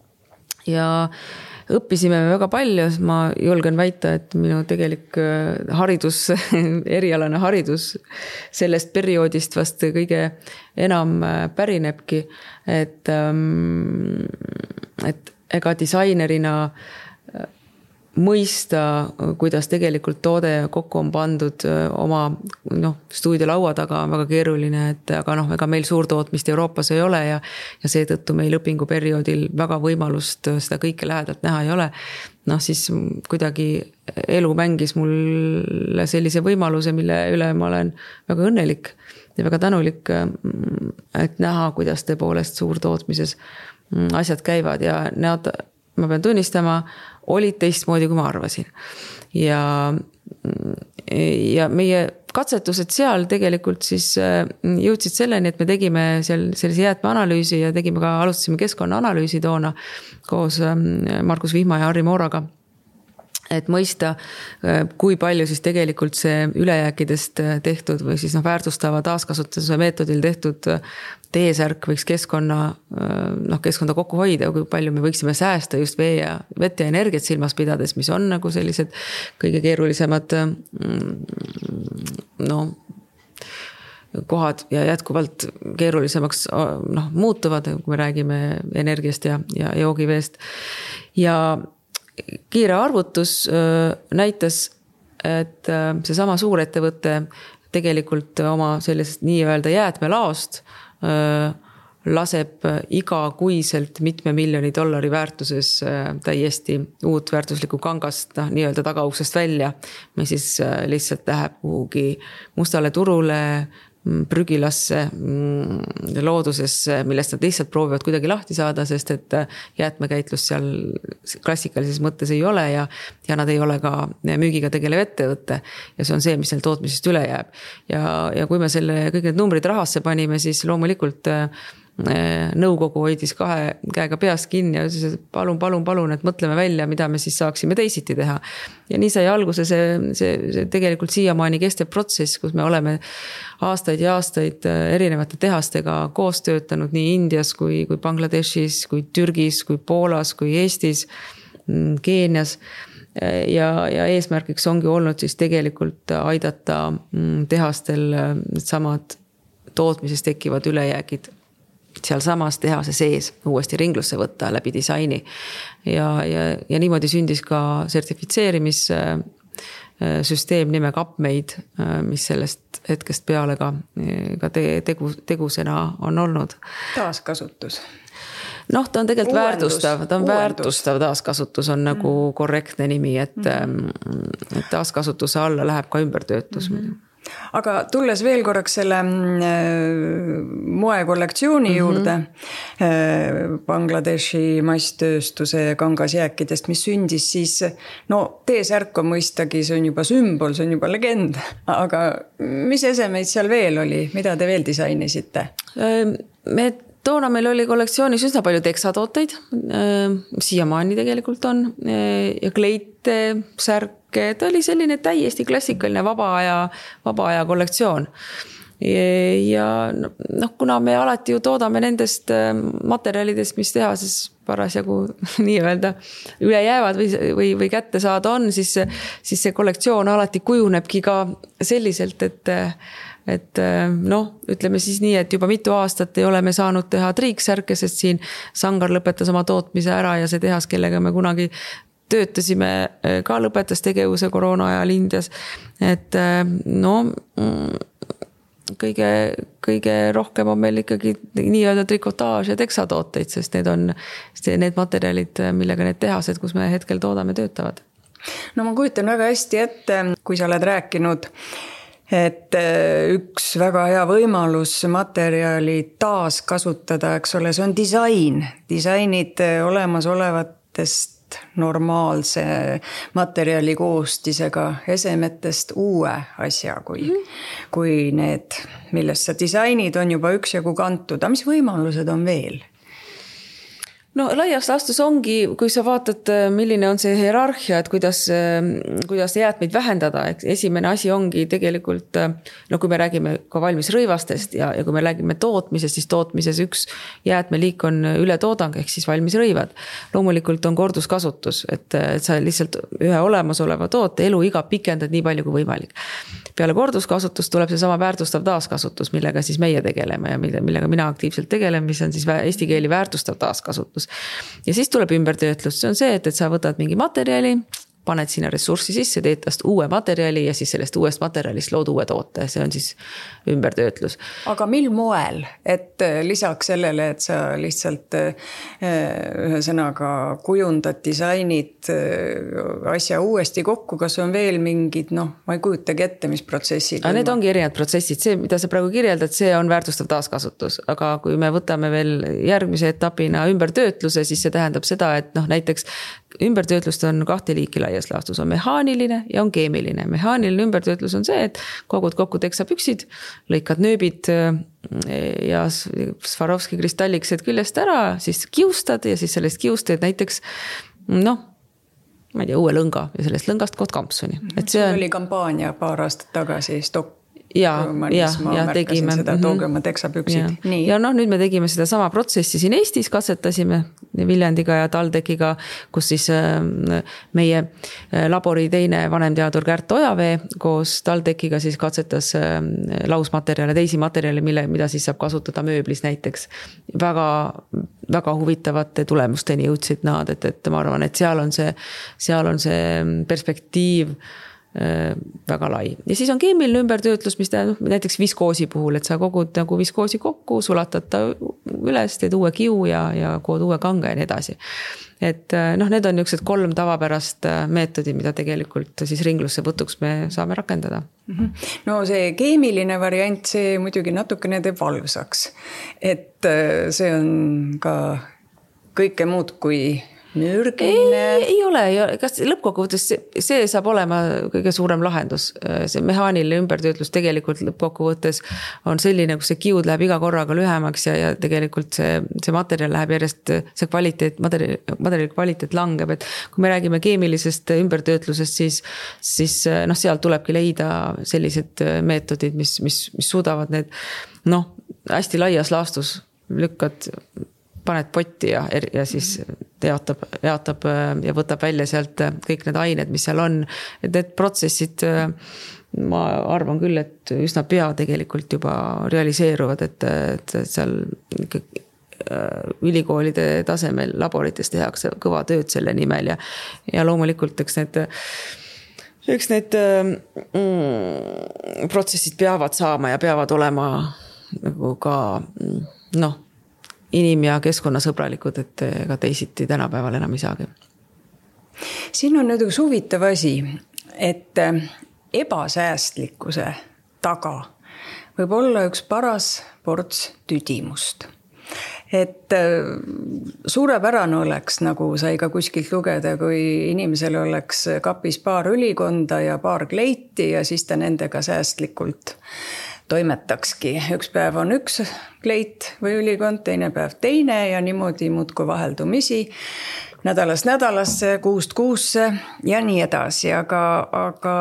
Ja õppisime väga palju, ma julgen väita, et minu tegelik haridus, erialane haridus sellest perioodist vast kõige enam pärinebki, et, et ega disainerina mõista, kuidas tegelikult toode kokku on pandud oma noh, stuudiolaua taga on väga keeruline, et aga noh, ega meil suurtootmist Euroopas ei ole ja, ja seetõttu meil õpinguperioodil väga võimalust seda kõike lähedalt näha ei ole. Noh, siis kuidagi elu mängis mulle sellise võimaluse, mille üle ma olen väga õnnelik ja väga tänulik, et näha, kuidas tõepoolest suurtootmises asjad käivad ja need, ma pean tunnistama, olid teistmoodi, kui ma arvasin. Ja, ja meie katsetused seal tegelikult siis jõudsid selleni, et me tegime seal sellise jäätmeanalüüsi ja tegime ka, alustasime keskkonnaanalüüsi toona koos Markus Vihma ja Harri Mooraga. Et mõista, kui palju siis tegelikult see ülejääkidest tehtud või siis noh, väärtustava taaskasutuse meetodil tehtud T-särk võiks keskkonna, noh, keskkonda kokku hoida, kui palju me võiksime säästa just vee ja, vett ja energiat silmas pidades, mis on nagu sellised kõige keerulisemad no, kohad ja jätkuvalt keerulisemaks noh, muutuvad, kui me räägime energiast ja, ja joogiveest. Ja kiire arvutus näitas, et see sama suurettevõte tegelikult oma sellisest nii-öelda jäätmelaost laseb igakuiselt mitme miljoni dollari väärtuses täiesti uut väärtuslikku kangast no, nii-öelda tagauksest välja, mis siis lihtsalt läheb kuhugi mustale turule, prügilasse, loodusesse, millest nad lihtsalt proovivad kuidagi lahti saada, sest et jäätmekäitlus seal klassikalises mõttes ei ole ja, ja nad ei ole ka müügiga tegelev ettevõtte ja see on see, mis neil tootmisest üle jääb. Ja, ja kui me selle kõik need numbrid rahasse panime, siis loomulikult nõukogu hoidis kahe käega peast kinni ja ütles, et palun, palun, palun, et mõtleme välja, mida me siis saaksime teisiti teha. Ja nii sai alguse see, see, see tegelikult siiamaani kestev protsess, kus me oleme aastaid ja aastaid erinevate tehastega koos töötanud nii Indias kui, kui Bangladeshis, kui Türgis, kui Poolas, kui Eestis, Keenias. Ja, ja eesmärgiks ongi olnud siis tegelikult aidata tehastel need samad tootmises tekivad ülejäägid seal samas tehase sees uuesti ringlusse võtta läbi disaini. Ja, ja, ja niimoodi sündis ka sertifitseerimis süsteem nimega UpMade, mis sellest hetkest peale ka, ka tegu, tegusena on olnud. Taaskasutus. Noh, ta on tegelikult uuendus, väärtustav, ta on uuendus. väärtustav taaskasutus on nagu korrektne nimi, et, mm-hmm. et taaskasutuse alla läheb ka ümbertöötus. Mm-hmm. Aga tulles veel korraks selle moekollektsiooni juurde, mm-hmm. Bangladeshi masstööstuse kangasjääkidest, mis sündis siis, no T-särk on mõistagi, see on juba sümbol, see on juba legend, aga mis esemeid seal veel oli, mida te veel disainisite? Me toona meil oli kollektsioonis üsna palju teksatooteid, siiamaani tegelikult on, ja kleite, särke, ta oli selline täiesti klassikaline vaba aja, vaba aja kollektsioon. Ja noh, kuna me alati ju toodame nendest materjalidest, mis tehases parasjagu nii-öelda üle jäävad või, või, või kätte saada on, siis, siis see kollektsioon alati kujunebki ka selliselt, et et noh, ütleme siis nii, et juba mitu aastat ei ole me saanud teha triiksärke, sest siin Sangar lõpetas oma tootmise ära ja see tehas, kellega me kunagi töötasime, ka lõpetas tegevuse koroona ajal Indias. Et no kõige, kõige rohkem on meil ikkagi nii-öelda trikotaaž ja teksatooteid, sest need on need materjalid, millega need tehased, kus me hetkel toodame, töötavad. No ma kujutan väga hästi ette, kui sa oled rääkinud, et üks väga hea võimalus materjali taas kasutada, eks ole, see on disain. Disainid olemasolevatest normaalse materjali koostisega esemetest uue asja, kui, mm-hmm. kui need, millest sa disainid, on juba üksjagu kantud. Aga mis võimalused on veel? No laias laastus ongi, kui sa vaatad, milline on see hierarhia, et kuidas, kuidas jäätmeid vähendada. Esimene asi ongi tegelikult, no kui me räägime ka valmis rõivastest ja, ja kui me räägime tootmisest, siis tootmises üks jäätmeliik on ületoodang ehk siis valmis rõivad. Loomulikult on korduskasutus, et, et sa lihtsalt ühe olemasoleva toote elu iga pikendad nii palju kui võimalik. Peale korduskasutust tuleb see sama väärtustav taaskasutus, millega siis meie tegeleme ja millega mina aktiivselt tegelen, mis on siis eesti keeli väärtustav taaskasutus. Ja siis tuleb ümbertöötlus. See on see, et, et sa võtad mingi materjali, paned sinna ressurssi sisse, teed tast uue materjali ja siis sellest uuest materjalist lood uue toote, see on siis ümbertöötlus. Aga mil moel, et lisaks sellele, et sa lihtsalt ühe sõnaga kujundad, disainid asja uuesti kokku, kas on veel mingid, noh, ma ei kujutagi ette, mis protsessid? Aga need ongi erinevad protsessid, see, mida sa praegu kirjeldad, see on väärtustav taaskasutus, aga kui me võtame veel järgmise etapina ümbertöötluse, siis see tähendab seda, et noh, näiteks ümbertöötlust on kahte liiki laias laastus, on mehaaniline ja on keemiline. Mehaaniline ümbertöötlus on see, et kogud kokku teksapüksid, lõikad nööbid ja Swarovski kristallikesed küljest ära, siis kiustad ja siis sellest kiustad näiteks, noh, ma ei tea, uue lõnga ja sellest lõngast kood kampsuni. Et see on... oli kampaania paar aastat tagasi Stock. Ja, ja, ja tegime. Seda toogema teksapüksid. Ja, ja noh, nüüd me tegime seda sama protsessi siin Eestis, katsetasime Viljandiga ja Taldeciga, kus siis meie labori teine vanemteadur Kärt Ojavee koos Taldeciga siis katsetas lausmaterjale, teisi materjale, mille, mida siis saab kasutada mööblis näiteks. Väga, väga huvitavate tulemusteni jõudsid nad, et, et ma arvan, et seal on see, seal on see perspektiiv väga lai. Ja siis on keemiline ümbertöötlus, mis tähendab näiteks viskoosi puhul, et sa kogud nagu viskoosi kokku, sulatad ta üles, teed uue kiu ja, ja kood uue kanga ja nii edasi. Et noh, need on niisugused kolm tavapärast meetodid, mida tegelikult siis ringlusse võtuks me saame rakendada. No see keemiline variant, see muidugi natukene teeb valvsaks. Et see on ka kõike muud kui mürgine. Ei, ei ole, kas lõppkokkuvõttes see, see saab olema kõige suurem lahendus. See mehaaniline ümbertöötlus tegelikult lõppkokkuvõttes on selline, kus see kiud läheb iga korraga lühemaks ja, ja tegelikult see, see materjal läheb järjest, see kvaliteet, materjali, materjali kvaliteet langeb. Et kui me räägime keemilisest ümbertöötlusest, siis, siis noh, seal tulebki leida sellised meetodid, mis, mis, mis suudavad need noh, hästi laias laastus lükkad paned potti ja, ja siis jaotab, jaotab ja võtab välja sealt kõik need ained, mis seal on. Et need protsessid, ma arvan küll, et üsna pea tegelikult juba realiseeruvad, et, et seal ülikoolide tasemel laborites tehakse kõva tööd selle nimel ja, ja loomulikult eks need, eks need mm, protsessid peavad saama ja peavad olema nagu ka noh, inim- ja keskkonnasõbralikud, et ega teisiti tänapäeval enam ei saagi. Siin on nüüd üks huvitav asi, et ebasäästlikkuse taga võib olla üks paras ports tüdimust. Et suurepärane oleks, nagu sai ka kuskilt lugeda, kui inimesel oleks kapis paar ülikonda ja paar kleiti ja siis ta nendega säästlikult toimetakski. Üks päev on üks kleit või ülikond, teine päev teine ja niimoodi muudku vaheldumisi nädalast nädalasse, kuust kuusse ja nii edasi. Aga, aga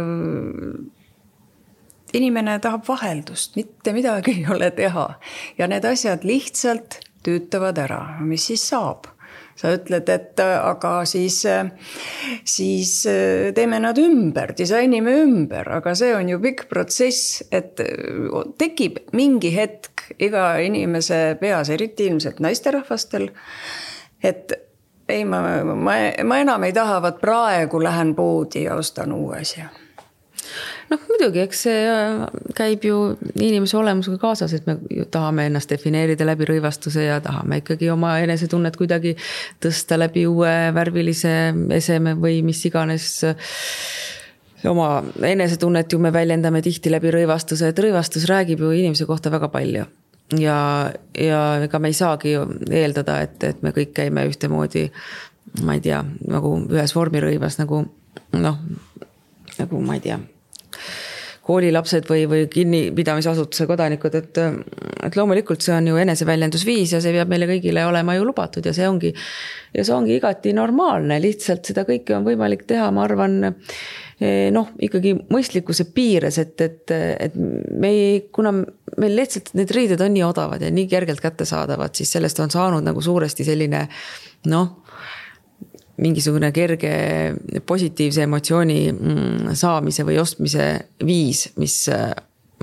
inimene tahab vaheldust, mitte midagi ei ole teha. Ja need asjad lihtsalt tüütavad ära. Mis siis saab? Sa ütled, et aga siis, siis teeme nad ümber, disainime ümber, aga see on ju pikk protsess, et tekib mingi hetk iga inimese peas, eriti ilmselt naisterahvastel, et ei, ma, ma, ma enam ei taha, vaat praegu lähen poodi ja ostan uue asja. Noh, muidugi, eks see käib ju inimese olemusega kaasas, et me tahame ennast defineerida läbi rõivastuse ja tahame ikkagi oma enesetunnet kuidagi tõsta läbi uue värvilise eseme või mis iganes. Oma enesetunnet ju me väljendame tihti läbi rõivastuse, et rõivastus räägib ju inimese kohta väga palju. Ja, ja ega me ei saagi ju eeldada, et, et me kõik käime ühtemoodi, ma ei tea, nagu ühes vormirõivas, nagu noh, nagu ma ei tea, koolilapsed või, või kinnipidamisasutuse kodanikud, et, et loomulikult see on ju eneseväljendusviis ja see peab meile kõigile olema ju lubatud ja see ongi, ja see ongi igati normaalne, lihtsalt seda kõike on võimalik teha, ma arvan, noh, ikkagi mõistlikkuse piires, et, et, et me ei, kuna meil lihtsalt need riided on nii odavad ja nii kergelt kätte saadavad, siis sellest on saanud nagu suuresti selline, noh, mingisugune kerge positiivse emotsiooni saamise või ostmise viis, mis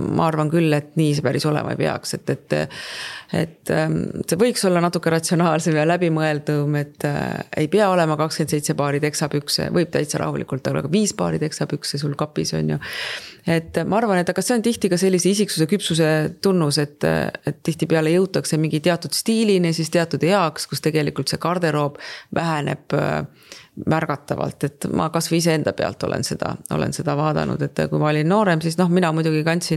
ma arvan küll, et nii see päris olema ei peaks, et, et, et see võiks olla natuke ratsionaalsem ja läbimõeldum, et ei pea olema kakskümmend seitse paari teksapükse, võib täitsa rahulikult olla ka viis paari teksapükse sul kapis on ju. Et ma arvan, et aga see on tihti ka sellise isiksuse küpsuse tunnus, et, et tihti peale jõutakse mingi teatud stiilini, siis teatud eaks, kus tegelikult see garderoob väheneb märgatavalt, et ma kas või ise enda pealt olen seda, olen seda vaadanud, et kui ma olin noorem, siis noh, mina muidugi kandsin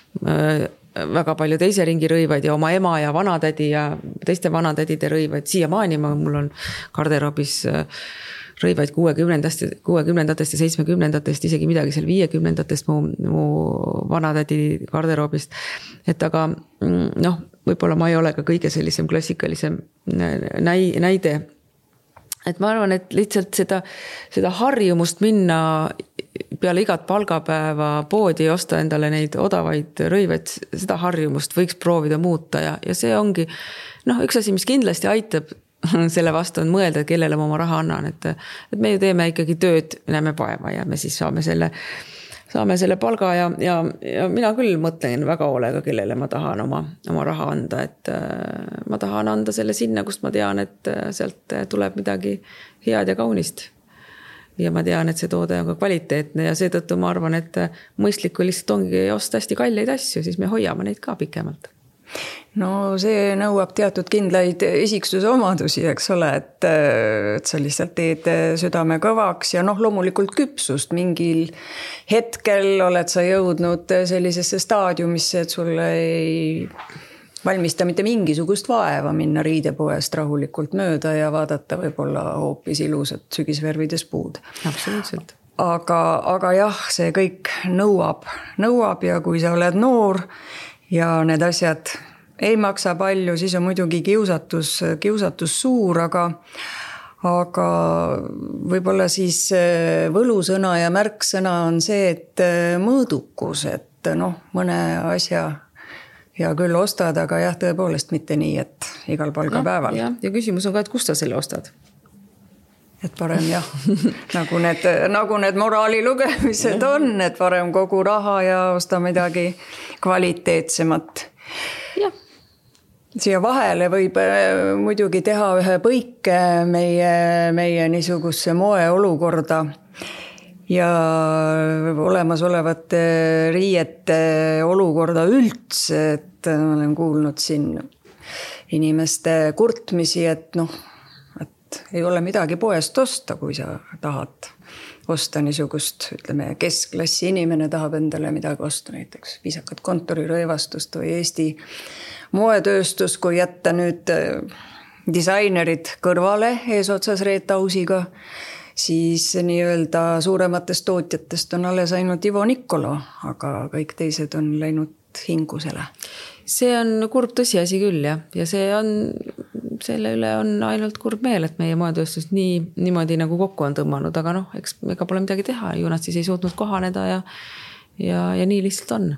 väga palju teise ringi rõivaid ja oma ema ja vanatädi ja teiste vanatädide rõivaid, siiamaani ma, mul on garderoobis rõivaid kuuekümnendatest, kuuekümnendatest ja seitsmekümnendatest, isegi midagi seal viiekümnendatest mu, mu vanatädi garderoobist, et aga noh, võib-olla ma ei ole ka kõige sellisem klassikalisem näi, näide. Et ma arvan, et lihtsalt seda, seda harjumust minna peale igat palgapäeva poodi ja osta endale neid odavaid rõivaid, seda harjumust võiks proovida muuta ja, ja see ongi noh, üks asi, mis kindlasti aitab selle vastu on mõelda, kellele ma oma raha annan, et, et me ju teeme ikkagi tööd, näeme vaeva ja me siis saame selle saame selle palga ja, ja, ja mina küll mõtlen väga hoolega, kellele ma tahan oma, oma raha anda, et ma tahan anda selle sinna, kust ma tean, et sealt tuleb midagi head ja kaunist. Ja ma tean, et see toode on ka kvaliteetne ja seetõttu ma arvan, et mõistlikku lihtsalt ongi osta hästi kalleid asju, siis me hoiame neid ka pikemalt. No see nõuab teatud kindlaid isiksuse omadusi, eks ole, et, et sa lihtsalt teed südame kõvaks ja noh, loomulikult küpsust. Mingil hetkel oled sa jõudnud sellisesse staadiumisse, et sulle ei valmista mitte mingisugust vaeva minna riidepoest rahulikult mööda ja vaadata võib-olla hoopis ilusat sügisvärvides puud. Absoluutselt. Aga, aga jah, see kõik nõuab, nõuab ja kui sa oled noor ja need asjad ei maksa palju, siis on muidugi kiusatus, kiusatus suur, aga, aga võib-olla siis võlusõna ja märksõna on see, et mõõdukus, et noh, mõne asja ja küll ostad, aga jah, tõepoolest mitte nii, et igal palgapäeval. Ja, ja küsimus on ka, et kust sa selle ostad? Et parem jah, nagu need, nagu need moraali lugemised on, et parem kogu raha ja osta midagi kvaliteetsemat. Jah. Siia vahele võib muidugi teha ühe põike meie, meie niisuguse moe olukorda ja olemasolevate riiete olukorda üldse, et olen kuulnud siin inimeste kurtmisi, et noh, et ei ole midagi poest osta, kui sa tahad osta niisugust, ütleme, keskklassi inimene tahab endale midagi osta, näiteks viisakat kontorirõivastust või Eesti moetööstus, kui jätta nüüd disainerid kõrvale eesotsas Reet Ausiga, siis nii-öelda suurematest tootjatest on alles ainult Ivo Nikolo, aga kõik teised on läinud hingusele. See on kurb tõsiasi küll, jah. Ja see on, selle üle on ainult kurb meel, et meie moetööstus nii, niimoodi nagu kokku on tõmmanud, aga noh, eks ega pole midagi teha, ju nad siis ei suutnud kohaneda ja, ja, ja nii lihtsalt on.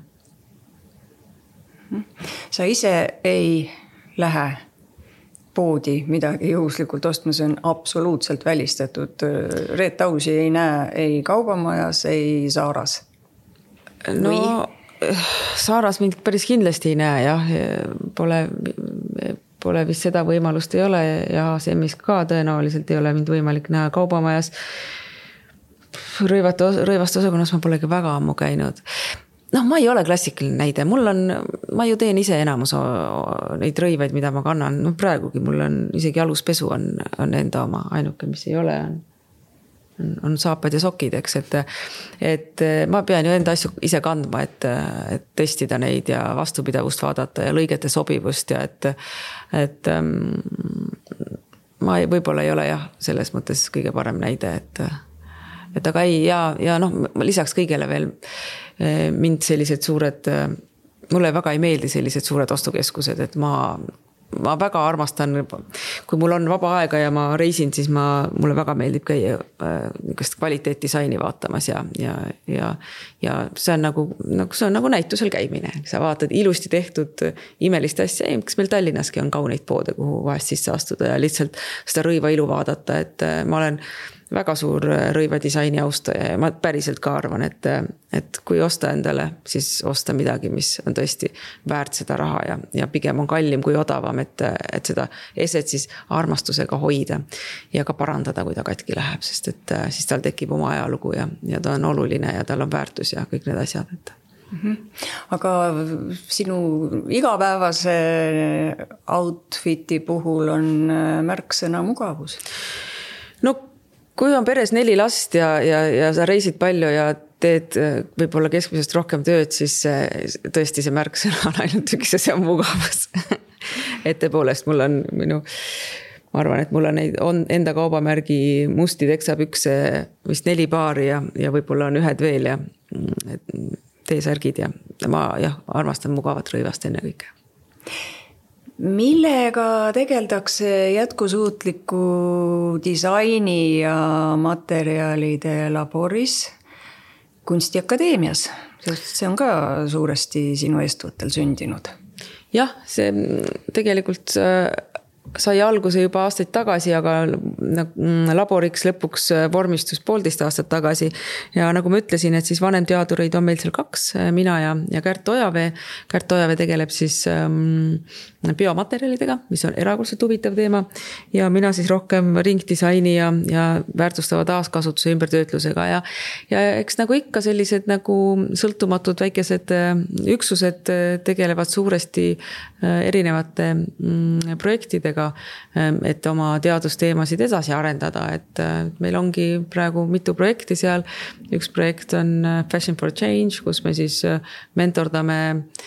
Sa ise ei lähe poodi midagi juhuslikult ostma, see on absoluutselt välistatud. Reet Ausi ei näe ei Kaubamajas, ei Saaras. No või? Saaras mind päris kindlasti ei näe, jah. Pole, pole vist seda võimalust ei ole ja see, mis ka tõenäoliselt ei ole mind võimalik näha Kaubamajas. Rõivate, rõivaste osakonnas ma polegi väga ammu käinud. Noh, ma ei ole klassikaline näide. Mul on, ma ju teen ise enamus neid rõivaid, mida ma kannan. No praegugi mul on isegi aluspesu on, on enda oma ainuke, mis ei ole, on, on saapad ja sokid, eks, et, et ma pean ju enda asju ise kandma, et, et testida neid ja vastupidavust vaadata ja lõigete sobivust ja et, et ma ei, võib-olla ei ole jah, selles mõttes kõige parem näide, et et aga ei, ja, ja noh, lisaks kõigele veel mind sellised suured, mulle väga ei meeldi sellised suured ostukeskused, et ma, ma väga armastan, kui mul on vaba aega ja ma reisin, siis ma, mulle väga meeldib käia niisugust kvaliteetdisaini vaatamas ja, ja, ja, ja see on nagu, nagu, see on nagu näitusel käimine. Sa vaatad ilusti tehtud imelist asja, kas meil Tallinnaski on kauneid poode, kuhu vahest sisse astuda ja lihtsalt seda rõiva ilu vaadata, et ma olen väga suur rõivadisaini austaja ja ma päriselt ka arvan, et, et kui osta endale, siis osta midagi, mis on tõesti väärt seda raha ja, ja pigem on kallim kui odavam, et, et seda eset siis armastusega hoida ja ka parandada, kui ta katki läheb, sest et siis tal tekib oma ajalugu ja, ja ta on oluline ja tal on väärtus ja kõik need asjad, et aga sinu igapäevase outfiti puhul on märksõna mugavus? No kui on peres neli last ja, ja, ja sa reisid palju ja teed võib-olla keskmisest rohkem tööd, siis tõesti see märksõna on ainult üks ja see on mugavus. Et tõepoolest mul on minu, ma arvan, et mul on, neid, on enda kaubamärgi musti teksapükse vist neli paari ja, ja võib-olla on ühed veel ja et T-särgid ja ma jah, armastan mugavat rõivast enne kõike. Millega tegeldakse jätkusuutliku disaini ja materjalide laboris Kunstiakadeemias? See on ka suuresti sinu eestvõttel sündinud. Jah, see tegelikult sai alguse juba aastaid tagasi, aga laboriks lõpuks vormistus poolteist aastat tagasi. Ja nagu ma ütlesin, et siis vanem teadureid on meil seal kaks, mina ja, ja Kärt Ojavee. Kärt Ojavee tegeleb siis ähm, biomaterjalidega, mis on erakordselt huvitav teema. Ja mina siis rohkem ringdisaini ja, ja väärtustava taaskasutuse ümbertöötlusega. Ja, ja eks nagu ikka sellised nagu sõltumatud väikesed üksused tegelevad suuresti erinevate mm, projektidega, et oma teadusteemasid edasi arendada, et meil ongi praegu mitu projekti seal. Üks projekt on Fashion for Change, kus me siis mentordame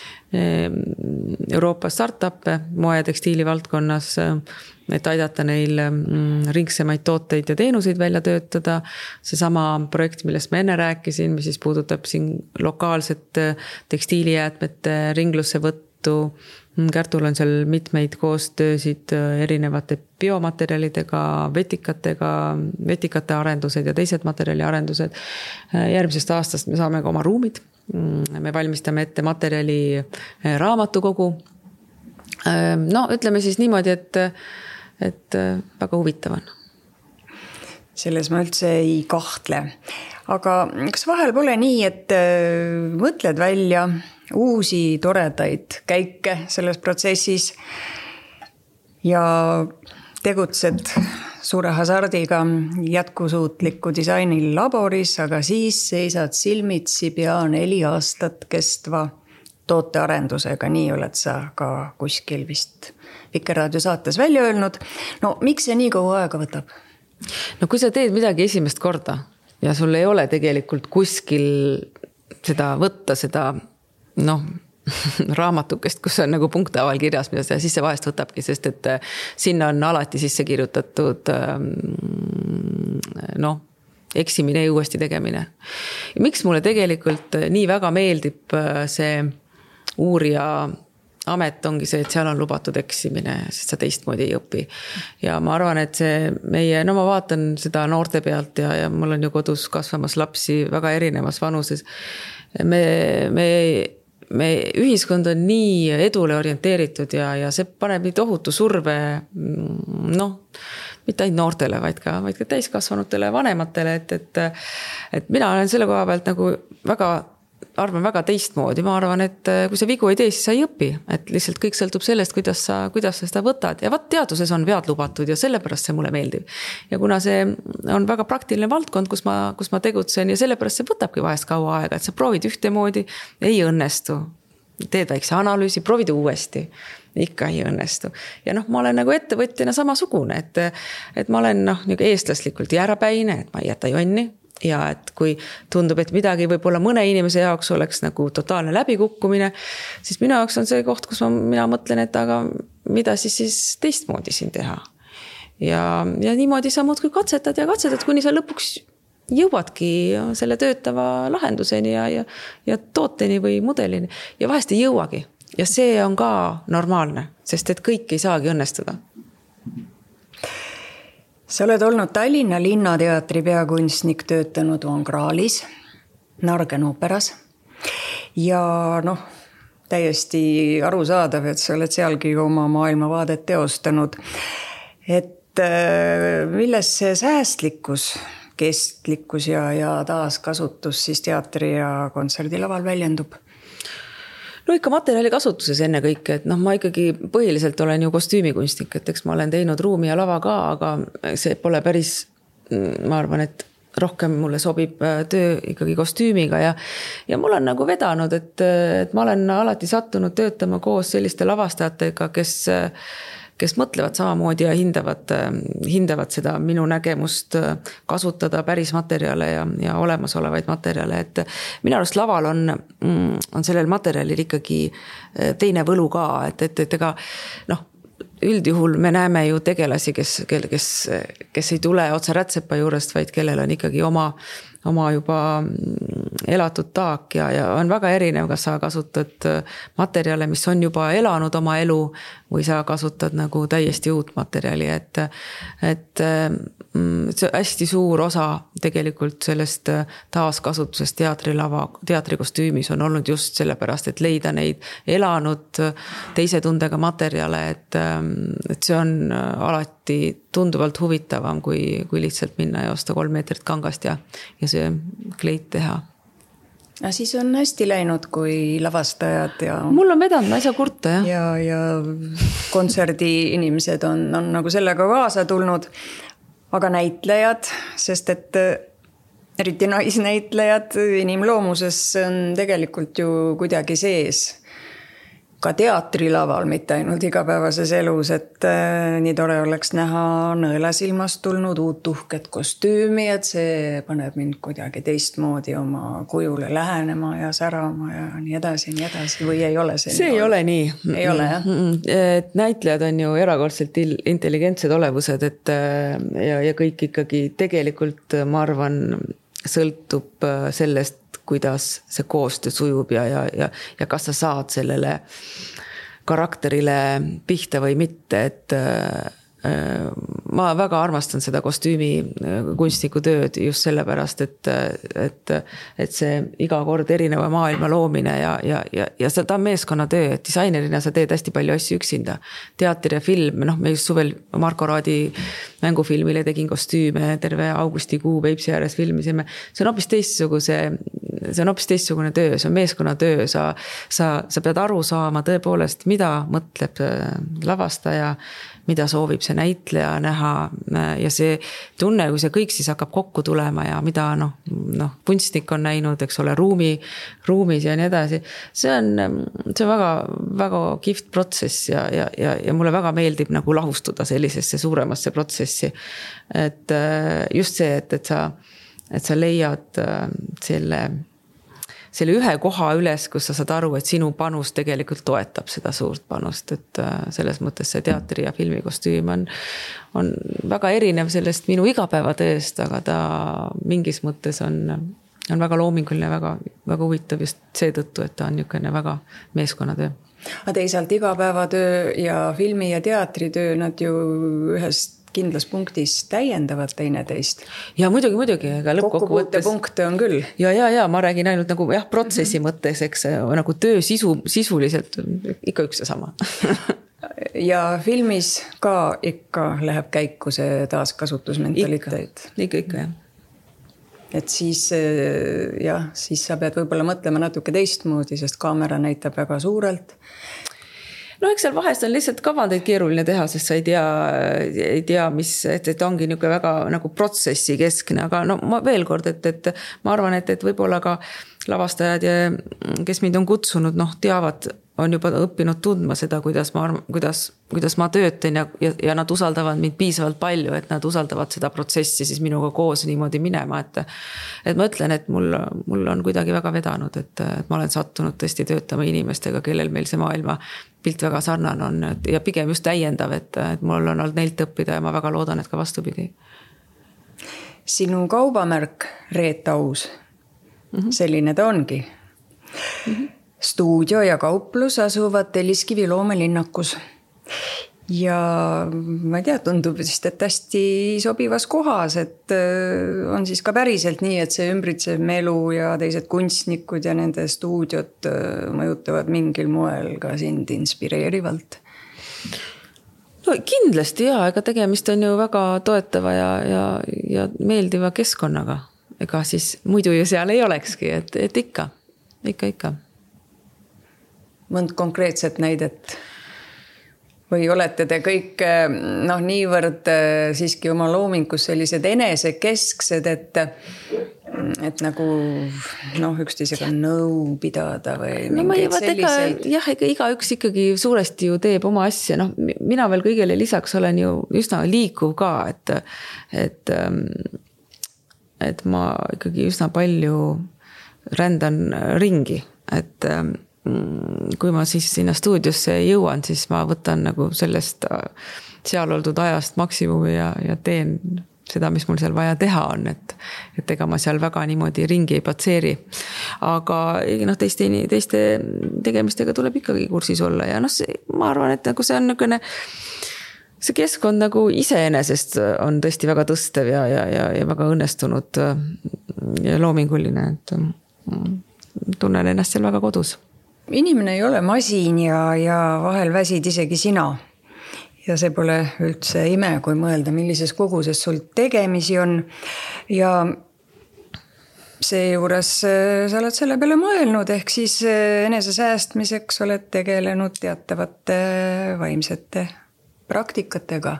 Euroopa startup'e moe- ja tekstiili valdkonnas, et aidata neil ringsemaid tooteid ja teenuseid välja töötada. See sama projekt, millest ma enne rääkisin, mis siis puudutab siin lokaalset tekstiilijäätmete ringlusse võttu. Kärtul on seal mitmeid koostöösid erinevate biomaterjalidega, vetikatega, vetikate arendused ja teised materjali arendused. Järgmisest aastast me saame ka oma ruumid. Me valmistame ette materjali raamatukogu. No, ütleme siis niimoodi, et, et väga huvitav on. Selles ma üldse ei kahtle. Aga kas vahel pole nii, et mõtled välja uusi toredaid käike selles protsessis ja tegutsed suure hasardiga jätkusuutliku disaini laboris, aga siis seisad silmitsi pea neli aastat kestva tootearendusega, nii oled sa ka kuskil vist Vikerraadio saates välja öelnud. No miks see nii kaua aega võtab? No kui sa teed midagi esimest korda ja sul ei ole tegelikult kuskil seda võtta, seda noh, raamatukest, kus on nagu punktaval kirjas, mida seda sisse vahest võtabki, sest et sinna on alati sisse kirjutatud noh, eksimine ja uuesti tegemine. Ja miks mulle tegelikult nii väga meeldib see uurija amet ongi see, et seal on lubatud eksimine, sest sa teistmoodi ei õpi. Ja ma arvan, et see meie, no ma vaatan seda noorte pealt ja, ja mul on ju kodus kasvamas lapsi väga erinevas vanuses. Me, me, me ühiskond on nii edule orienteeritud ja, ja see paneb nii tohutu surve, noh, mitte ainult noortele, vaid ka, vaid ka täiskasvanutele, vanematele, et, et, et mina olen selle koha pealt nagu väga arvan väga teistmoodi. Ma arvan, et kui sa vigu ei tee, siis sa ei õpi. Et lihtsalt kõik sõltub sellest, kuidas sa, kuidas sa seda võtad. Ja vaat teaduses on vead lubatud ja sellepärast see mulle meeldib. Ja kuna see on väga praktiline valdkond, kus ma, kus ma tegutsen ja sellepärast see võtabki vahest kaua aega, et sa proovid ühtemoodi, ei õnnestu. Teed väikse analüüsi, proovid uuesti. Ikka ei õnnestu. Ja noh, ma olen nagu ettevõtjana samasugune, et, et ma olen noh, nagu eestlaslikult jäärapäine, et ma ei jäta jonni. Ja et kui tundub, et midagi võib-olla mõne inimese jaoks oleks nagu totaalne läbikukkumine, siis minu jaoks on see koht, kus ma, mina mõtlen, et aga mida siis, siis teistmoodi siin teha. Ja, ja niimoodi sa muudkui katsetad ja katsetad, kuni sa lõpuks jõuadki selle töötava lahenduseni ja, ja, ja tooteni või mudelini. Ja vahest ei jõuagi. Ja see on ka normaalne, sest et kõik ei saagi õnnestuda. Sa oled olnud Tallinna Linnateatri peakunstnik, töötanud Van Kraalis, Nargen ooperas ja noh, täiesti arusaadav, et sa oled sealgi oma maailmavaadet teostanud. Et et milles see säästlikkus, kestlikkus ja, ja taaskasutus siis teatri ja kontserdilaval väljendub? No ikka materjali kasutuses enne kõike, et noh, ma ikkagi põhiliselt olen ju kostüümikunstnik, et eks ma olen teinud ruumi ja lava ka, aga see pole päris, ma arvan, et rohkem mulle sobib töö ikkagi kostüümiga ja, ja mul on nagu vedanud, et, et ma olen alati sattunud töötama koos selliste lavastajatega, kes, kes mõtlevad samamoodi ja hindavad, hindavad seda minu nägemust kasutada päris materjale ja, ja olemasolevaid materjale, et minu arust laval on, on sellel materjalil ikkagi teine võlu ka, et, et, et ega noh, üldjuhul me näeme ju tegelasi, kes, kes, kes ei tule otse rätsepa juurest, vaid kellel on ikkagi oma, oma juba elatud taak ja, ja on väga erinev, kas sa kasutad materjale, mis on juba elanud oma elu või sa kasutad nagu täiesti uut materjali, et, et see hästi suur osa tegelikult sellest taaskasutusest teatrilava, teatrikostüümis on olnud just sellepärast, et leida neid elanud teise tundega materjale, et, et see on alati tunduvalt huvitavam, kui, kui lihtsalt minna ja osta kolm meetrit kangast ja, ja see kleit teha. Ja siis on hästi läinud, kui lavastajad ja... Mul on vedanud, ma ei saa kurta, jah. Ja, ja kontserdi inimesed on, on nagu sellega kaasa tulnud, aga näitlejad, sest et eriti naisnäitlejad inimloomuses on tegelikult ju kuidagi sees. Ka teatrilaval, mitte ainult igapäevases elus, et nii tore oleks näha nõelasilmast tulnud uut uhket kostüümi, et see paneb mind kuidagi teistmoodi oma kujule lähenema ja särama ja nii edasi, nii edasi, või ei ole see? See ei ole nii. Ei ole, jah? Et näitlejad on ju erakordselt intelligentsed olevused, et ja, ja kõik ikkagi tegelikult, ma arvan, sõltub sellest, kuidas see koostöö sujub ja, ja, ja, ja kas sa saad sellele karakterile pihta või mitte, et ma väga armastan seda kostüümi kunstniku tööd just sellepärast, et, et, et see iga kord erineva maailma loomine ja, ja, ja, ja ta on meeskonnatöö, et disainerina sa teed hästi palju asju üksinda. Teater ja film, noh, me just suvel Marko Raadi mängufilmile tegin kostüüme, terve augustikuu Peipsi ääres filmisime. See on hoopis teistsuguse, see on hoopis teistsugune töö, see on meeskonnatöö, sa, sa, sa pead aru saama tõepoolest, mida mõtleb lavastaja, mida soovib see näitleja näha ja see tunne, kui see kõik siis hakkab kokku tulema ja mida noh, noh, kunstnik on näinud, eks ole, ruumi, ruumis ja nii edasi. See on, see on väga, väga kihvt protsess ja, ja, ja, ja mulle väga meeldib nagu lahustuda sellisesse suuremasse protsessi. Et just see, et, et sa, et sa leiad selle selle ühe koha üles, kus sa saad aru, et sinu panus tegelikult toetab seda suurt panust, et selles mõttes see teatri ja filmikostüüm on, on väga erinev sellest minu igapäevatööst, aga ta mingis mõttes on, on väga loominguline, väga, väga huvitav just seetõttu, et ta on niisugune väga meeskonnatöö. Aga teisalt igapäevatöö ja filmi ja teatritöö, nad ju ühest kindlas punktis täiendavad teineteist. Ja muidugi, muidugi. Kokkupuute punkte on küll. Ja, ja, ja ma räägin ainult nagu jah, protsessi mõttes, eks nagu töö sisu, sisuliselt ikka üks ja sama. Ja filmis ka ikka läheb käiku see taaskasutusmentaliteet. Ikka, ikka, ikka, jah. Et siis, jah, siis sa pead võib-olla mõtlema natuke teistmoodi, sest kaamera näitab väga suurelt. No eks seal vahest on lihtsalt kavandeid keeruline teha, sest sa ei tea, ei tea mis, et, et ongi niisugune väga nagu protsessi keskne, aga no ma veel kord, et, et ma arvan, et, et võib-olla ka lavastajad, ja, kes mind on kutsunud, noh, teavad, on juba õppinud tundma seda, kuidas ma, kuidas, kuidas ma töötan ja, ja, ja nad usaldavad mind piisavalt palju, et nad usaldavad seda protsessi siis minuga koos niimoodi minema, et, et ma ütlen, et mul, mul on kuidagi väga vedanud, et, et ma olen sattunud tõesti töötama inimestega, kellel meil see maailma pilt väga sarnane on ja pigem just täiendav, et, et mul on olnud neilt õppida ja ma väga loodan, et ka vastupidi. Sinu kaubamärk Reet Aus, mm-hmm. selline ta ongi. Mm-hmm. Stuudio ja kauplus asuvad Telliskivi loomelinnakus. Ja ma ei tea, tundub vist, et hästi sobivas kohas, et on siis ka päriselt nii, et see ümbritsev melu ja teised kunstnikud ja nende stuudiot mõjutavad mingil moel ka sind inspireerivalt. No kindlasti jaa, ega tegemist on ju väga toetava ja, ja, ja meeldiva keskkonnaga. Ega siis muidu ju seal ei olekski, et, et ikka, ikka, ikka. Mõnd konkreetset näidet? Või olete te kõik noh, niivõrd siiski oma loomingus sellised enesekesksed, et, et nagu noh, üksteisega nõu pidada või no, mingeid ma selliseid? Ega, jah, ega iga üks ikkagi suuresti ju teeb oma asja. No, mina veel kõigele lisaks olen ju üsna liikuv ka, et, et, et ma ikkagi üsna palju rändan ringi, et kui ma siis sinna stuudiosse jõuan, siis ma võtan nagu sellest seal oldud ajast maksimumi ja, ja teen seda, mis mul seal vaja teha on, et, et ega ma seal väga niimoodi ringi ei patseeri. Aga noh, teiste, teiste tegemistega tuleb ikkagi kursis olla ja noh, see, ma arvan, et nagu see on niisugune see keskkond nagu iseenesest on tõesti väga tõstev ja, ja, ja, ja väga õnnestunud ja loominguline, et tunnen ennast seal väga kodus. Inimene ei ole masin ja, ja vahel väsid isegi sina. Ja see pole üldse ime, kui mõelda, millises koguses sul tegemisi on. Ja see juures sa oled selle peale mõelnud, ehk siis enese säästmiseks oled tegelenud teatavate vaimsete praktikatega.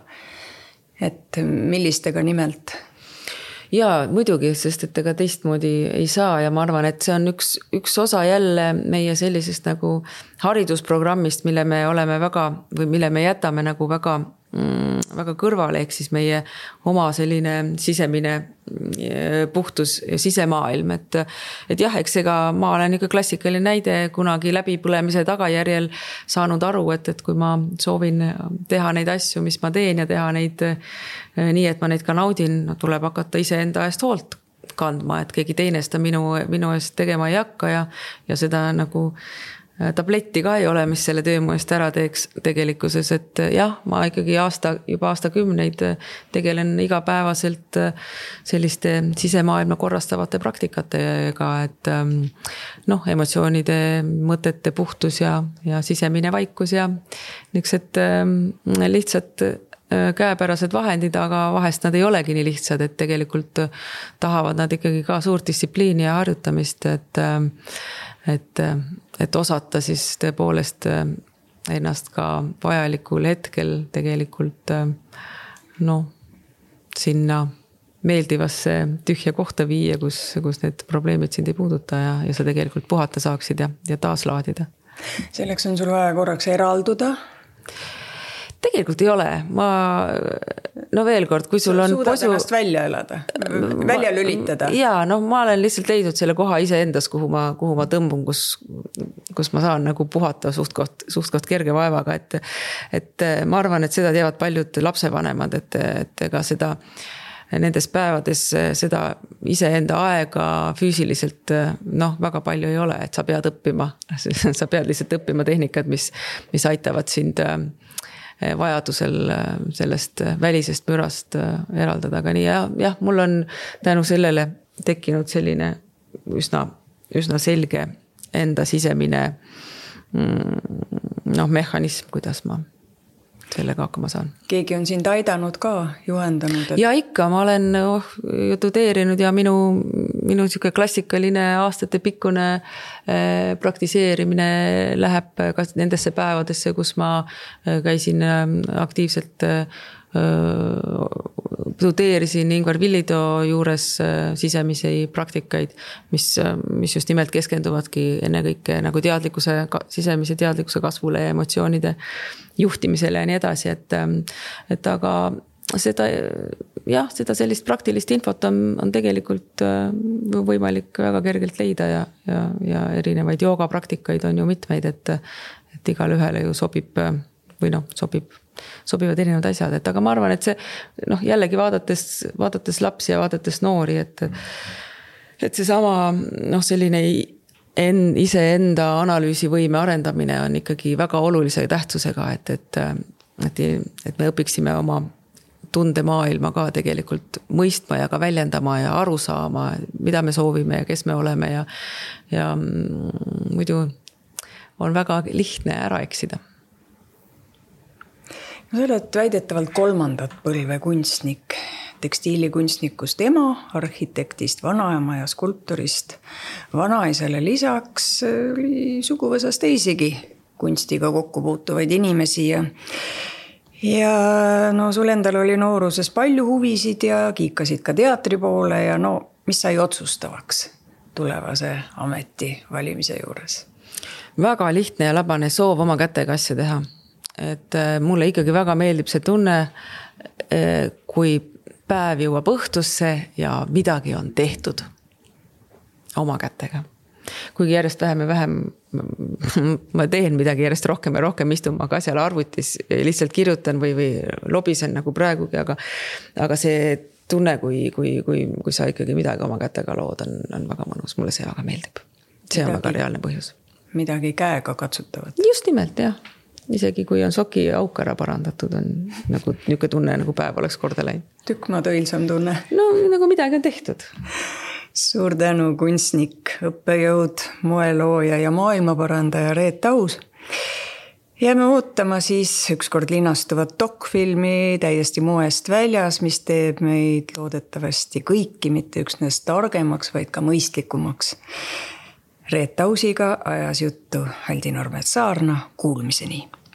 Et millistega nimelt? Jaa, muidugi, sest et ega teistmoodi ei saa ja ma arvan, et see on üks, üks osa jälle meie sellisest nagu haridusprogrammist, mille me oleme väga, või mille me jätame nagu väga, mm, väga kõrvale, ehk siis meie oma selline sisemine puhtus ja sisemaailm, et, et jah, eks ega ma olen ikka klassikaline näide kunagi läbipõlemise tagajärjel saanud aru, et, et kui ma soovin teha neid asju, mis ma teen ja teha neid nii, et ma neid ka naudin, tuleb hakata ise enda eest hoolt kandma, et keegi teine seda minu, minu eest tegema ei hakka ja, ja seda nagu tabletti ka ei ole, mis selle töö mu eest ära teeks tegelikkuses, et jah, ma ikkagi aasta, juba aastakümneid tegelen igapäevaselt selliste sisemaailma korrastavate praktikatega, et noh, emotsioonide, mõtete puhtus ja, ja sisemine vaikus ja niisugused lihtsalt käepärased vahendid, aga vahest nad ei olegi nii lihtsad, et tegelikult tahavad nad ikkagi ka suurt distsipliini ja harjutamist, et, et, et osata siis tõepoolest ennast ka vajalikul hetkel tegelikult noh, sinna meeldivasse tühja kohta viia, kus, kus need probleemid sind ei puuduta ja, ja sa tegelikult puhata saaksid ja, ja taaslaadida. Selleks on sul vaja korraks eralduda? Tegelikult ei ole. Ma, no veel kord, kui sul on suudad posu... ennast välja elada, välja lülitada? Jaa, no ma olen lihtsalt leidnud selle koha ise endas, kuhu ma, kuhu ma tõmbun, kus, kus ma saan nagu puhata suht koht, suht koht kerge vaevaga, et, et ma arvan, et seda teevad paljud lapsevanemad, et, et ega seda nendes päevades seda iseenda aega füüsiliselt noh, väga palju ei ole, et sa pead õppima, sa pead lihtsalt õppima tehnikad, mis, mis aitavad sind vajadusel sellest välisest mürast eraldada, aga nii ja jah, mul on tänu sellele tekkinud selline üsna, üsna selge enda sisemine noh, mehhanism, kuidas ma sellega hakkama saan. Keegi on sind aidanud ka, juhendanud? Et... Ja ikka, ma olen oh, tudeerinud ja minu, minu siuke klassikaline aastate pikkune eh, praktiseerimine läheb ka nendesse päevadesse, kus ma käisin aktiivselt eh, tudeerisin Ingvar Villido juures sisemisi praktikaid, mis, mis just nimelt keskenduvadki enne kõike nagu teadlikkuse, sisemise teadlikkuse kasvule ja emotsioonide juhtimisele ja nii edasi, et, et aga seda, jah, seda sellist praktilist infot on, on tegelikult võimalik väga kergelt leida ja, ja, ja erinevaid joogapraktikaid on ju mitmeid, et, et igal ühele ju sobib või noh, sobib sobivad erinevad asjad, et aga ma arvan, et see noh, jällegi vaadates, vaadates lapsi ja vaadates noori, et et see sama noh, selline en, ise enda analüüsivõime arendamine on ikkagi väga olulise tähtsusega, et, et, et, et me õpiksime oma tundemaailma ka tegelikult mõistma ja ka väljendama ja aru saama, mida me soovime ja kes me oleme ja, ja muidu on väga lihtne ära eksida. no sa oled väidetavalt kolmandat põlve kunstnik, tekstiilikunstnikust ema, arhitektist vanaema ja skulpturist. Vanaisale lisaks oli suguvõsas teisigi kunstiga kokku puutuvaid inimesi ja ja no sul endal oli nooruses palju huvisid ja kiikasid ka teatri poole ja no mis sai otsustavaks tulevase ameti valimise juures? Väga lihtne ja labane soov oma kätega asja teha. Et mulle ikkagi väga meeldib see tunne, kui päev jõuab õhtusse ja midagi on tehtud oma kätega. Kuigi järjest vähem ja vähem ma teen midagi järjest rohkem ja rohkem istun ma ka seal arvutis ja lihtsalt kirjutan või, või lobisen nagu praegugi, aga, aga see tunne, kui, kui, kui, kui sa ikkagi midagi oma kätega lood, on, on väga mõnus. Mulle see väga meeldib. See on väga reaalne põhjus. Midagi käega katsutavat. Just nimelt, jah. Isegi kui on soki auk ära parandatud, on nagu niuke tunne, nagu päev oleks korda läinud. Tükk maad õilsam tunne. No nagu midagi on tehtud. Suur tänu kunstnik, õppejõud, moelooja ja maailmaparandaja Reet Aus. Jääme ootama siis ükskord linastuvat dokfilmi täiesti moest väljas, mis teeb meid loodetavasti kõiki mitte üksnes targemaks, vaid ka mõistlikumaks. Reet Ausiga ajas juttu Haldi Normet Saarna. Kuulmiseni!